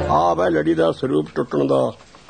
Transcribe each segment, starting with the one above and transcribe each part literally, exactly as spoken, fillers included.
आप है लड़ी का स्वरूप टुटन का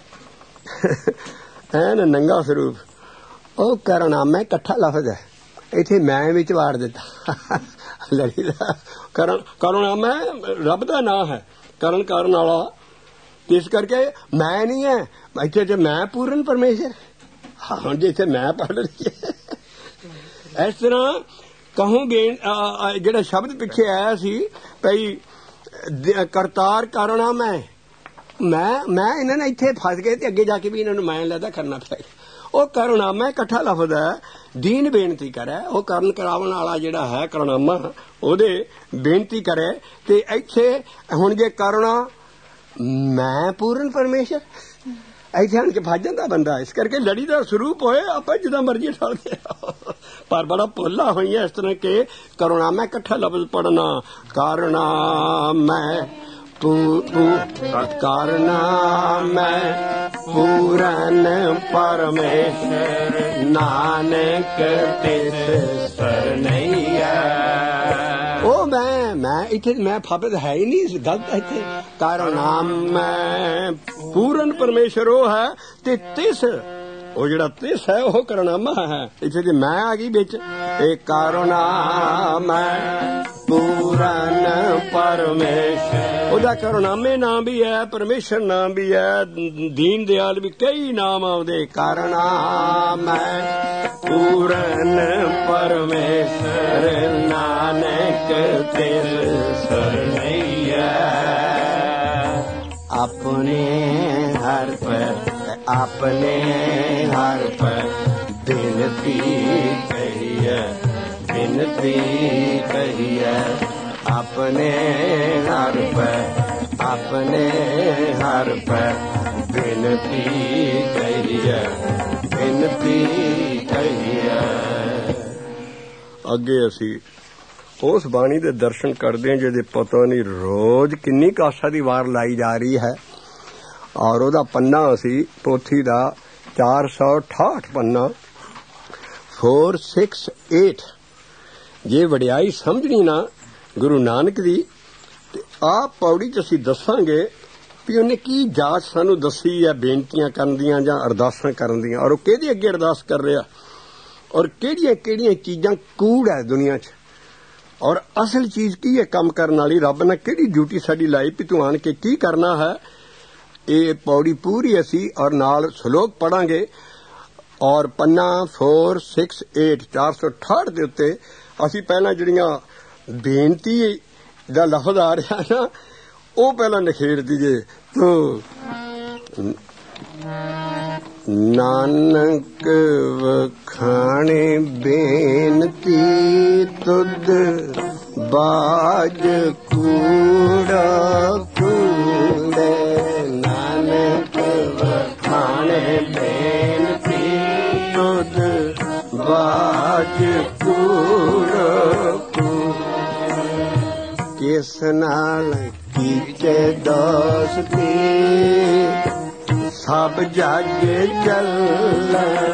एन नंगा स्वरूप ਉਹ ਕਰਨਾਮਾ ਇਕੱਠਾ ਲਫ਼ਜ਼ ਹੈ ਇੱਥੇ ਮੈਂ ਵਿੱਚ ਵਾੜ ਦਿੱਤਾ ਲੜੀ ਦਾ ਕਰਨ ਕਰਨਾਮਾ ਰੱਬ ਦਾ ਨਾਂ ਹੈ ਕਰਨ ਕਰਨ ਵਾਲਾ ਇਸ ਕਰਕੇ ਮੈਂ ਨਹੀਂ ਹੈ ਇੱਥੇ ਤੇ ਮੈਂ ਪੂਰਨ ਪਰਮੇਸ਼ਰ ਹਾਂ ਜਿੱਥੇ ਮੈਂ ਪੜ੍ਹ ਰਹੀ ਹੈ ਇਸ ਤਰ੍ਹਾਂ ਕਹੋਗੇ ਜਿਹੜਾ ਸ਼ਬਦ ਪਿੱਛੇ ਆਇਆ ਸੀ ਭਈ ਕਰਤਾਰ ਕਰਨਾਮਾ ਮੈਂ ਮੈਂ ਇਹਨਾਂ ਨੇ ਇੱਥੇ ਫਸ ਗਏ ਤੇ ਅੱਗੇ ਜਾ ਕੇ ਵੀ ਇਹਨਾਂ ਨੂੰ ਮੈਂ ਲੱਗਦਾ ਕਰਨਾ ਪਏਗਾ ਉਹ ਕਰਨਾਮਾ ਇਕੱਠਾ ਲਫ਼ਜ਼ ਹੈ ਦੀਨ ਬੇਨਤੀ ਕਰੇ ਉਹ ਕਰਨ ਕਰਾਉਣ ਵਾਲਾ ਜਿਹੜਾ ਹੈ ਕਰਨਾਮਾ ਉਹਦੇ ਬੇਨਤੀ ਕਰੇ ਤੇ ਇੱਥੇ ਹੁਣ ਜੇ ਕਰਨਾ ਮੈਂ ਪੂਰਨ ਪਰਮੇਸ਼ਰ ਇੱਥੇ ਆਣ ਕੇ ਫਸ ਜਾਂਦਾ ਬੰਦਾ ਇਸ ਕਰਕੇ ਲੜੀ ਦਾ ਸਰੂਪ ਹੋਏ ਆਪਾਂ ਜਿੱਦਾਂ ਮਰਜ਼ੀ ਠਾਲਦੇ ਪਰ ਬੜਾ ਭੁੱਲਾ ਹੋਈ ਹੈ ਇਸ ਤਰ੍ਹਾਂ ਕਿ ਕਰਨਾਮਾ ਇਕੱਠਾ ਲਫ਼ਜ਼ ਪੜਨਾ ਕਰਨਾਮਾ करना मैं पूरन परमेश्वर नानक तिस सरनैया ओ मैं मैं इथे मैं फाबत है ही नहीं गलत है इथे करना मैं पूरन परमेश्वर वो है ते तिस ਉਹ ਜਿਹੜਾ ਤਿਸ ਹੈ ਉਹ ਕਰਨਾਮਾ ਹੈ ਇੱਥੇ ਤੇ ਮੈਂ ਆ ਗਈ ਵਿੱਚ ਇਹ ਕਰਨਾਮਾ ਪੂਰਨ ਪਰਮੇਸ਼ਰ ਉਹਦਾ ਕਰਨਾਮੇ ਨਾਮ ਵੀ ਹੈ ਪਰਮੇਸ਼ਰ ਨਾਮ ਵੀ ਹੈ ਦੀਨ ਦਿਆਲ ਵੀ ਕਈ ਨਾਮ ਆਉਂਦੇ ਕਰਨਾਮਾ ਪੂਰਨ ਪਰਮੇਸ਼ਰ ਨਾਨਕ ਤਿਸ ਸਰਨੈया अपने हर पर अपने हर पर बिनती कहिए बिनती कहिए अपने हर पर अपने हर पर बिनती कहिए बिनती कहिए अगे असी उस बाणी दे दर्शन करते हैं जिहदे पता नहीं रोज किन्नी काशा दी वार लाई जा रही है और ਉਹਦਾ पन्ना असी पोथी दा चार सौ अठाठ पन्ना फोर सिक्स एट जे वडियाई समझनी ना गुरु नानक दी ते आ पौड़ी च असी दसांगे भी उन्हें की जाच सानू दसी है बेनतियां करन दियां जां अरदासां करन दियां और किहदे अगे अरदास कर रहा और किहड़ियां किहड़ियां चीजां कूड़ है दुनिया च और असल चीज की है काम करने वाली रब ने किहड़ी ड्यूटी साडी लाई भी तू आन के की करना है ये पौड़ी पूरी असी और नाल श्लोक पढ़ांगे और पन्ना फोर सिक्स एट चार सौ अठाठ के उत्ते असी पहला जिहड़ियां बेनती दा लफ्ज आ रहा ना वो पहला निखेड़ दीजिए तो नानक वखाणे बेनती तुद बाज कूड़ा कूड़े नानक वखाणे बेनती तुद बाज कूड़ा कूड़े किस नाल कीचे दोस्ती सब जग चलन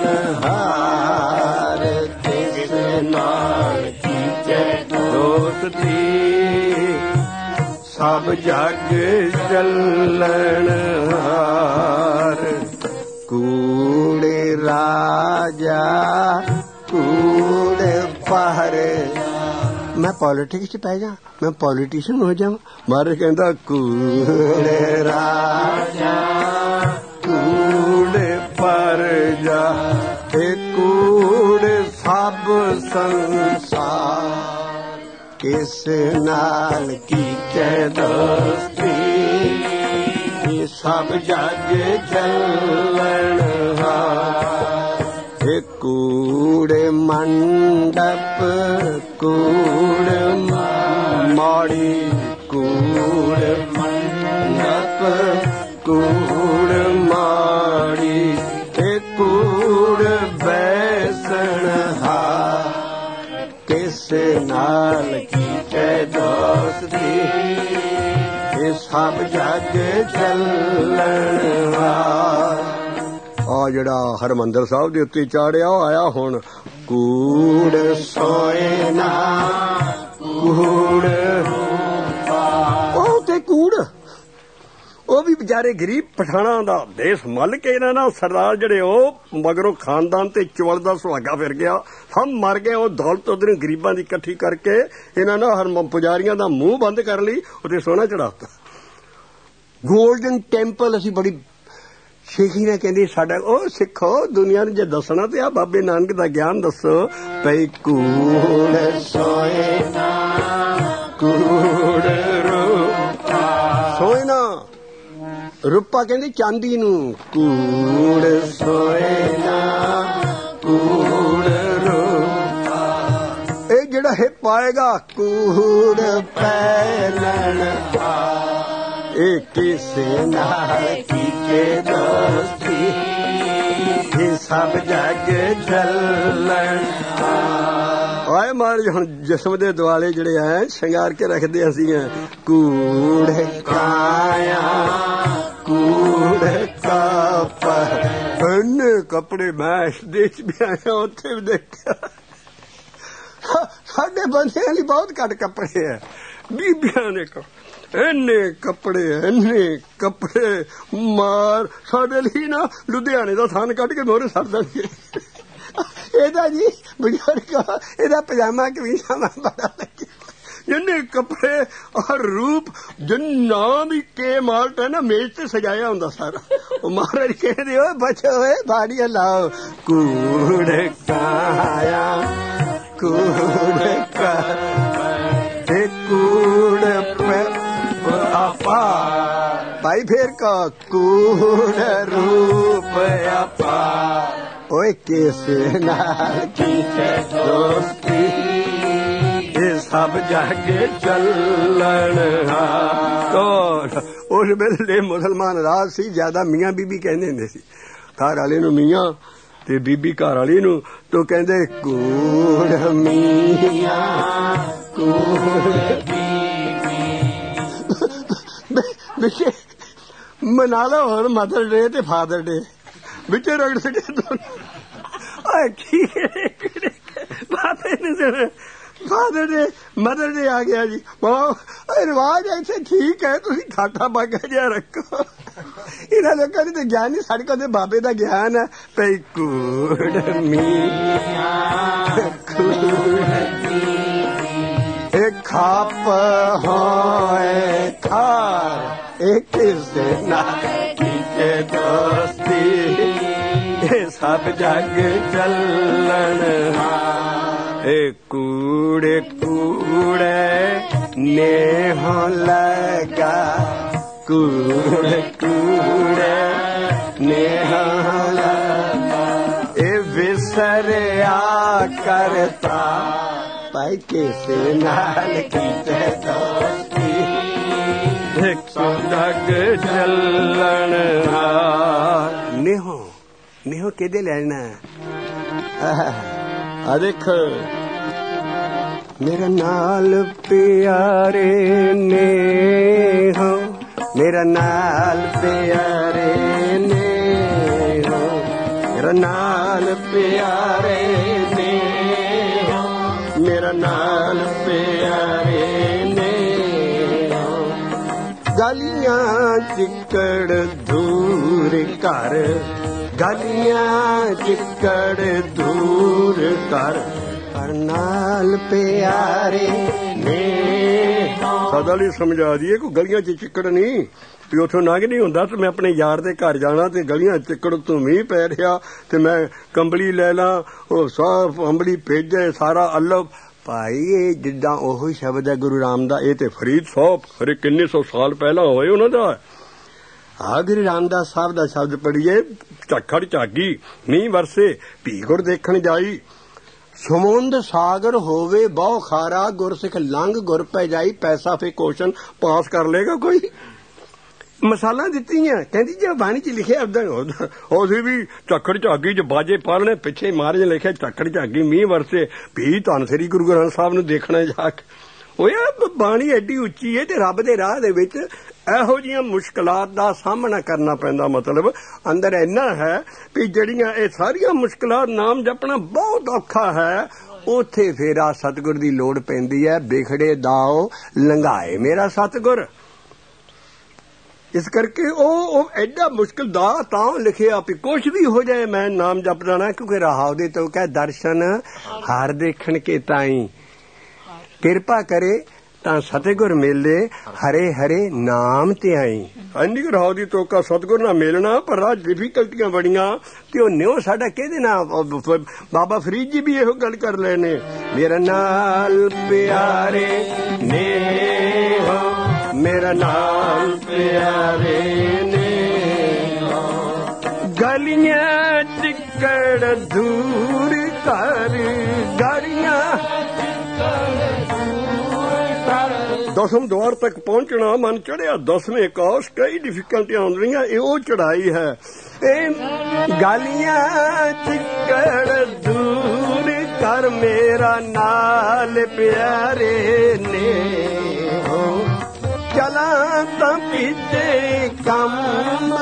हार तिस नाल कीचे दोस्ती सब जग चलन हार कूड़े राजा कूड़े पहरे मैं पॉलिटिक्स च पै जा मैं पॉलिटिशियन हो जावां मारे कहंदा कूड़े राजा कूड़े पर जा कूड़े सब संसार किस नाल कीचे दोस्ती सब जग चलन हार कूड़े मंडप कूड़ माड़ी कूड़ मंडप कूड़ माड़ी कूड़ बैसन हार किस नाल कीचे दोस्ती सब जग चलन हार आ जड़ा हरमंदर साहब दे उत्ते चाड़िया आया हुण कूड़ सोए ना कूड़ ओ ते कूड़ ਉਹ ਵੀ ਵਿਚਾਰੇ ਗਰੀਬ ਪਠਾਣਾ ਦਾ ਦੇਸ਼ ਮੱਲ ਕੇ ਇਹਨਾਂ ਨਾਲ ਸਰਦਾਰ ਜਿਹੜੇ ਉਹ ਮਗਰੋਂ ਖਾਨਦਾਨ ਤੇ ਚਵਲ ਦਾ ਸੁਹਾਗਾ ਫਿਰ ਗਿਆ, ਸਭ ਮਰ ਗਏ। ਉਹ ਦੌਲਤ ਉਧਰ ਗਰੀਬਾਂ ਦੀ ਇਕੱਠੀ ਕਰਕੇ ਇਹਨਾਂ ਨੇ ਹਰ ਪੁਜਾਰੀਆਂ ਦਾ ਮੂੰਹ ਬੰਦ ਕਰ ਲਈ, ਉੱਤੇ ਸੋਨਾ ਚੜਾਤਾ। ਗੋਲਡਨ ਟੈਂਪਲ ਅਸੀਂ ਬੜੀ ਸ਼ੇਖੀ ਨੇ ਕਹਿੰਦੀ ਸਾਡਾ ਉਹ ਸਿੱਖੋ ਦੁਨੀਆ ਨੂੰ ਜੇ ਦੱਸਣਾ ਤੇ ਆ ਬਾਬੇ ਨਾਨਕ ਦਾ ਗਿਆਨ ਦੱਸੋ। ਪਈ ਕੂੜ ਸੋਏ ਨਾ ਕੂੜ ਰੂਪਾ, ਸੋਏ ਨਾ ਰੂਪਾ ਕਹਿੰਦੀ ਚਾਂਦੀ ਨੂੰ, ਕੂੜ ਸੋਏ ਨਾ ਕੂੜ ਰੂਪਾ। ਇਹ ਜਿਹੜਾ ਇਹ ਪਾਏਗਾ ਕੂੜ ਪੈਲਣ ਇਹ ਕਿਸੇ ਨਾਲ ਕੀਤੇ ਦੋਸਤੀ, ਇਹ ਸਭ ਜਗ ਚੱਲਣ। ਆਏ ਮਾਰ ਹੁਣ ਜਿਸਮ ਦੇ ਦੁਆਲੇ ਜਿਹੜੇ ਐ ਸ਼ਿੰਗਾਰ ਕੇ ਰੱਖਦੇ ਅਸੀਂ ਕੂੜ ਕਾਇਆ ਕੂੜ ਕਾਪ। ਇੰਨੇ ਕੱਪੜੇ ਮੈਂ ਇਸ ਦੇਸ਼ ਵੀ ਆਇਆ ਉੱਥੇ ਵੀ ਦੇਖਿਆ। ਸਾਡੇ ਬੰਦਿਆਂ ਲਈ ਬਹੁਤ ਘੱਟ ਕੱਪੜੇ ਹੈ, ਬੀਬੀਆਂ ਨੇ ਇੰਨੇ ਕੱਪੜੇ ਇੰਨੇ ਕੱਪੜੇ ਮਾਰ। ਸਾਡੇ ਲਈ ਨਾ ਲੁਧਿਆਣੇ ਦਾ ਥਾਨ ਕੱਢ ਕੇ ਮੋਹਰੇ ਸੜ ਦੇਣਗੇ। ਇਹਦਾ ਜੀ ਬਜ਼ੁਰਗ ਇਹਦਾ ਪਜਾਮਾ ਕਮੀਜ਼ਾਂ ਬੜਾ ਲੱਗੇ, ਜਿੰਨੇ ਕੱਪੜੇ ਔਰ ਰੂਪ ਜਿੰਨਾ ਵੀ ਕੇ ਮਾਲਟ ਹੈ ਨਾ ਮੇਜ਼ ਤੇ ਸਜਾਇਆ ਹੁੰਦਾ ਸਾਰਾ। ਉਹ ਮਹਾਰਾਜ ਕਹਿੰਦੇ ਓਏ ਬਚੋ ਓਏ ਬਾੜੀਆਂ ਲਾਓ। ਕੂੜ ਕਾਇਆ ਕੂੜ ਕਾ ਤੇ ਕੂੜ ਆਪਾ ਭਾਈ ਫੇਰ ਕਾ ਕੂੜ ਰੂਪ ਆਪਾ। ਓਏ ਕਿਸੇ ਨਾਲ ਕੀਤੇ ਦੋਸਤੀ, ਇਹ ਸਭ ਜਗ ਚੱਲਣ। ਉਸ ਵੇਲੇ ਮੁਸਲਮਾਨ ਰਾਜ ਸੀ, ਜ਼ਿਆਦਾ ਮੀਆਂ ਬੀਬੀ ਕਹਿੰਦੇ ਹੁੰਦੇ ਸੀ। ਘਰ ਵਾਲੇ ਨੂੰ ਮੀਆਂ ਤੇ ਬੀਬੀ ਘਰ ਵਾਲੀ ਨੂੰ ਤੋ ਕਹਿੰਦੇ ਕੂੜ ਮੀਆਂ ਕੂੜ ਵਿੱਚ ਮਨਾ ਲਓ ਹੁਣ ਮਦਰ ਡੇ ਤੇ ਫਾਦਰ ਡੇ ਵਿੱਚ ਰਗੜ ਸਕੇ ਦੋਨੋਂ। ਕੀ ਫਾਦਰ ਨੇ ਫਾਦਰ ਡੇ ਮਦਰ ਡੇ ਆ ਗਿਆ ਜੀ। ਰਿਵਾਜ ਇੱਥੇ ਠੀਕ ਹੈ, ਤੁਸੀਂ ਖਾਟਾ ਬਾਗਾ ਜਿਹਾ ਰੱਖੋ। ਇਹਨਾਂ ਲੋਕਾਂ ਦੀ ਤਾਂ ਗਿਆਨ ਨਹੀਂ, ਸਾਡੇ ਕੋਲ ਤੇ ਬਾਬੇ ਦਾ ਗਿਆਨ ਹੈ। ਪਈ ਕੂੜ ਮੀਆਂ ਇਹ ਖਾਪ ਹੋਏ ਖਾਰ, ਇਹ ਕਿਸੇ ਨਾਲ ਕੀਤੇ ਦੋਸਤੀ, ਇਹ ਸਭ ਜਗ ਚੱਲਣ। ਇਹ ਕੂੜੇ ਕੂੜੇ ਨੇਹ ਲਗਾ, ਕੂੜੇ ਕੂੜੇ ਨੇਹ ਲਗਾ। ਇਹ ਵਿਸਰਿਆ ਕਰਤਾ ਭਾਈ ਕਿਸੇ ਨਾਲ ਕੀਤੇ ਦੋਸਤੀ, ਇੱਕ ਜਗ ਚੱਲਣ। ਨੇਹੋ ਨੇਹੋ ਕਿਹਦੇ ਲੈਣਾ ਆ ਦੇਖ। ਮੇਰੇ ਨਾਲ ਪਿਆਰੇ ਨੇਹੋ, ਮੇਰਾ ਨਾਲ ਪਿਆਰੇ ਨੇਹੋ, ਮੇਰਾ ਨਾਲ ਪਿਆਰੇ ਨੇਹੋ, ਮੇਰਾ ਨਾਲ ਪਿਆਰੇ ਨੇ। ਗਲੀਆਂ ਚਿੱਕੜ ਦੂਰ ਕਰ, ਗਲੀਆਂ ਚਿੱਕੜ ਦੂਰ ਕਰ, ਪਰ ਨਾਲ ਪਿਆਰੇ ਨੇ। ਸਦਾ ਲਈ ਸਮਝਾ ਦਈਏ ਕੋਈ ਗਲੀਆਂ ਚ ਚਿੱਕੜ ਨਹੀਂ ਵੀ ਉੱਥੋਂ ਲੰਘ ਨਹੀਂ ਹੁੰਦਾ ਤੇ ਮੈਂ ਆਪਣੇ ਯਾਰ ਦੇ ਘਰ ਜਾਣਾ ਤੇ ਗਲੀਆਂ ਚਿੱਕੜ ਤੋਂ ਮੀਂਹ ਪੈ ਰਿਹਾ ਤੇ ਮੈਂ ਕੰਬਲੀ ਲੈ ਲਾਂ, ਉਹ ਸਾਫ ਅੰਬਲੀ ਭੇਜੇ ਸਾਰਾ ਅੱਲਬ। ਭਾਈ ਇਹ ਜਿੱਦਾਂ ਉਹੀ ਸ਼ਬਦ ਹੈ ਗੁਰੂ ਰਾਮ ਦਾ, ਇਹ ਤੇ ਫਰੀਦ ਸਾਹਿਬ ਖਰੇ ਕਿੰਨੇ ਸੌ ਸਾਲ ਪਹਿਲਾਂ ਹੋਏ ਉਹਨਾਂ ਦਾ। ਆ ਗੁਰੂ ਰਾਮਦਾਸ ਸਾਹਿਬ ਦਾ ਸ਼ਬਦ ਪੜ੍ਹੀਏ, ਝੱਖੜ ਝਾਗੀ ਮੀਂਹ ਵਰਸੇ ਭੀ ਗੁਰ ਦੇਖਣ ਜਾਈ, ਸਮੁੰਦ ਸਾਗਰ ਹੋਵੇ ਬਹੁ ਖਾਰਾ, ਗੁਰਸਿੱਖ ਲੰਘ ਗੁਰ ਪੈ ਜਾਈ, ਪੈਸਾ ਫੇ ਕੁਐਸਚਨ ਪਾਸ ਕਰ ਲੇਗਾ ਕੋਈ। ਮਿਸਾਲਾਂ ਦਿੱਤੀਆਂ, ਕਹਿੰਦੀ ਜੇ ਬਾਣੀ ਚ ਲਿਖਿਆ ਉਦਾਂ ਉਹਦੇ ਵੀ ਝੱਖੜ ਝਾਗੀ ਚ ਬਾਜੇ ਪਾਲਣੇ, ਪਿੱਛੇ ਮਹਾਰਾਜ ਨੇ ਲਿਖਿਆ ਝੱਖੜ ਝਾਗੀ ਮੀਂਹ ਵਰਸੇ ਭੀ ਧੰਨ ਸ੍ਰੀ ਗੁਰੂ ਗ੍ਰੰਥ ਸਾਹਿਬ ਨੂੰ ਦੇਖਣਾ ਜਾ ਕੇ। ਉਹ ਬਾਣੀ ਐਡੀ ਉੱਚੀ ਹੈ ਤੇ ਰੱਬ ਦੇ ਰਾਹ ਦੇ ਵਿੱਚ ਇਹੋ ਜਿਹੀਆਂ ਮੁਸ਼ਕਲਾਤ ਦਾ ਸਾਹਮਣਾ ਕਰਨਾ ਪੈਂਦਾ। ਮਤਲਬ ਅੰਦਰ ਇੰਨਾ ਹੈ ਵੀ ਜਿਹੜੀਆਂ ਇਹ ਸਾਰੀਆਂ ਮੁਸ਼ਕਲਾਤ ਨਾਮ ਜਪਣਾ ਬਹੁਤ ਔਖਾ ਹੈ, ਉੱਥੇ ਫੇਰ ਆ ਸਤਿਗੁਰ ਦੀ ਲੋੜ ਪੈਂਦੀ ਹੈ। ਬਿਖੜੇ ਦਾਓ ਲੰਘਾਏ ਮੇਰਾ ਸਤਿਗੁਰ। ਇਸ ਕਰਕੇ ਉਹ ਐਡਾ ਮੁਸ਼ਕਿਲ ਦਾ ਤਾਂ ਲਿਖਿਆ ਵੀ ਕੁਛ ਵੀ ਹੋ ਜਾਏ ਮੈਂ ਨਾਮ ਜਪਦਾ ਨਾ, ਕਿਉਂਕਿ ਰਾਹ ਦੇ ਤੋਂ ਕਹਿ ਦਰਸ਼ਨ ਹਰ ਦੇਖਣ ਕੇ ਤਾਈ, ਕਿਰਪਾ ਕਰੇ ਤਾਂ ਸਤਿਗੁਰ ਮੇਲੇ ਹਰੇ ਹਰੇ ਨਾਮ ਤੇ ਆਈ। ਇੰਨੀ ਕੁ ਰਾਹ ਦੀ ਤੋਕਾ ਸਤਿਗੁਰ ਨਾਲ ਮਿਲਣਾ, ਪਰ ਰਾਹ ਡਿਫੀਕਲਟੀਆਂ ਬੜੀਆਂ ਤੇ ਉਹ ਨਿਉ ਸਾਡਾ ਕਿਹਦੇ ਨਾਲ। ਬਾਬਾ ਫਰੀਦ ਜੀ ਵੀ ਇਹੋ ਗੱਲ ਕਰ ਲਏ ਨੇ, ਮੇਰਾ ਨਾਲ ਪਿਆਰੇ ਨੇ ਹੋ, ਮੇਰਾ ਨਾਲ ਪਿਆਰੇ ਨੇ, ਗਲੀਆਂ ਟਿਕੜ ਦੂਰ ਕਰ, ਗਲੀਆਂ ਦਸਮ ਦਵਾਰ ਤੱਕ ਪਹੁੰਚਣਾ ਮਨ ਚੜਿਆ, ਦਸਵੇਂ ਕਾਸ਼ ਕਈ ਡਿਫਿਕਲਟੀਆਂ ਆਉਂਦੀਆਂ, ਇਹ ਉਹ ਚੜਾਈ ਹੈ। ਇਹ ਗਾਲੀਆਂ ਟਿਕੜ ਦੂਰ ਕਰ, ਮੇਰਾ ਨਾਲ ਪਿਆਰੇ ਨੇ ਹੋ, ਚਲਾਂ ਤਾਂ ਪਿੱਛੇ ਕੰਮ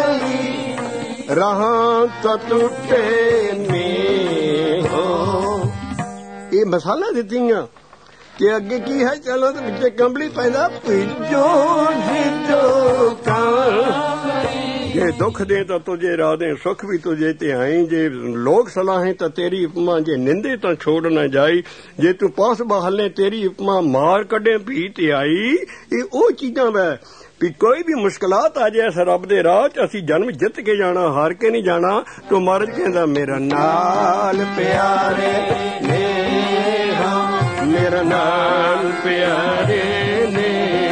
ਰਹਾਂ ਤਾਂ ਟੁੱਟੇ ਨੇ ਹੋ। ਇਹ ਮਸਾਲਾ ਦਿੱਤੀਆਂ ਕਿ ਅੱਗੇ ਕੀ ਹੈ, ਚਲੋ ਤੇ ਵਿੱਚੇ ਕੰਬਲੀ ਪੈਂਦਾ, ਭਿੱਜੋ ਭਿੱਜੋ ਕੰਬਲੀ, ਜੇ ਦੁੱਖ ਦੇ ਤਾਂ ਤੁਝੇ ਰਾਧੇ, ਸੁਖ ਵੀ ਤੁਝੇ ਤੇ ਆਈ, ਜੇ ਲੋਕ ਸਲਾਹੇ ਤਾਂ ਤੇਰੀ ਉਪਮਾ, ਜੇ ਨਿੰਦੇ ਤਾਂ ਛੋੜ ਨਾ ਜਾਈ, ਜੇ ਤੂੰ ਪਾਸ ਬਹਾਲੇ ਤੇਰੀ ਉਪਮਾ, ਮਾਰ ਕੱਢੇ ਭੀ ਤੇ ਆਈ। ਇਹ ਉਹ ਚੀਜ਼ਾਂ ਵੈ ਵੀ ਕੋਈ ਵੀ ਮੁਸ਼ਕਲਾਤ ਆ ਜਾਏ, ਇਸ ਰੱਬ ਦੇ ਰਾਹ ਚ ਅਸੀਂ ਜਨਮ ਜਿੱਤ ਕੇ ਜਾਣਾ, ਹਾਰ ਕੇ ਨਹੀਂ ਜਾਣਾ। ਤੋ ਮਹਾਰਾਜ ਕਹਿੰਦਾ ਮੇਰਾ ਨਾਲ ਪਿਆਰੇ ਨੇ, ਮੇਰਾ ਨਾਲ ਪਿਆਰੇ ਨੇ,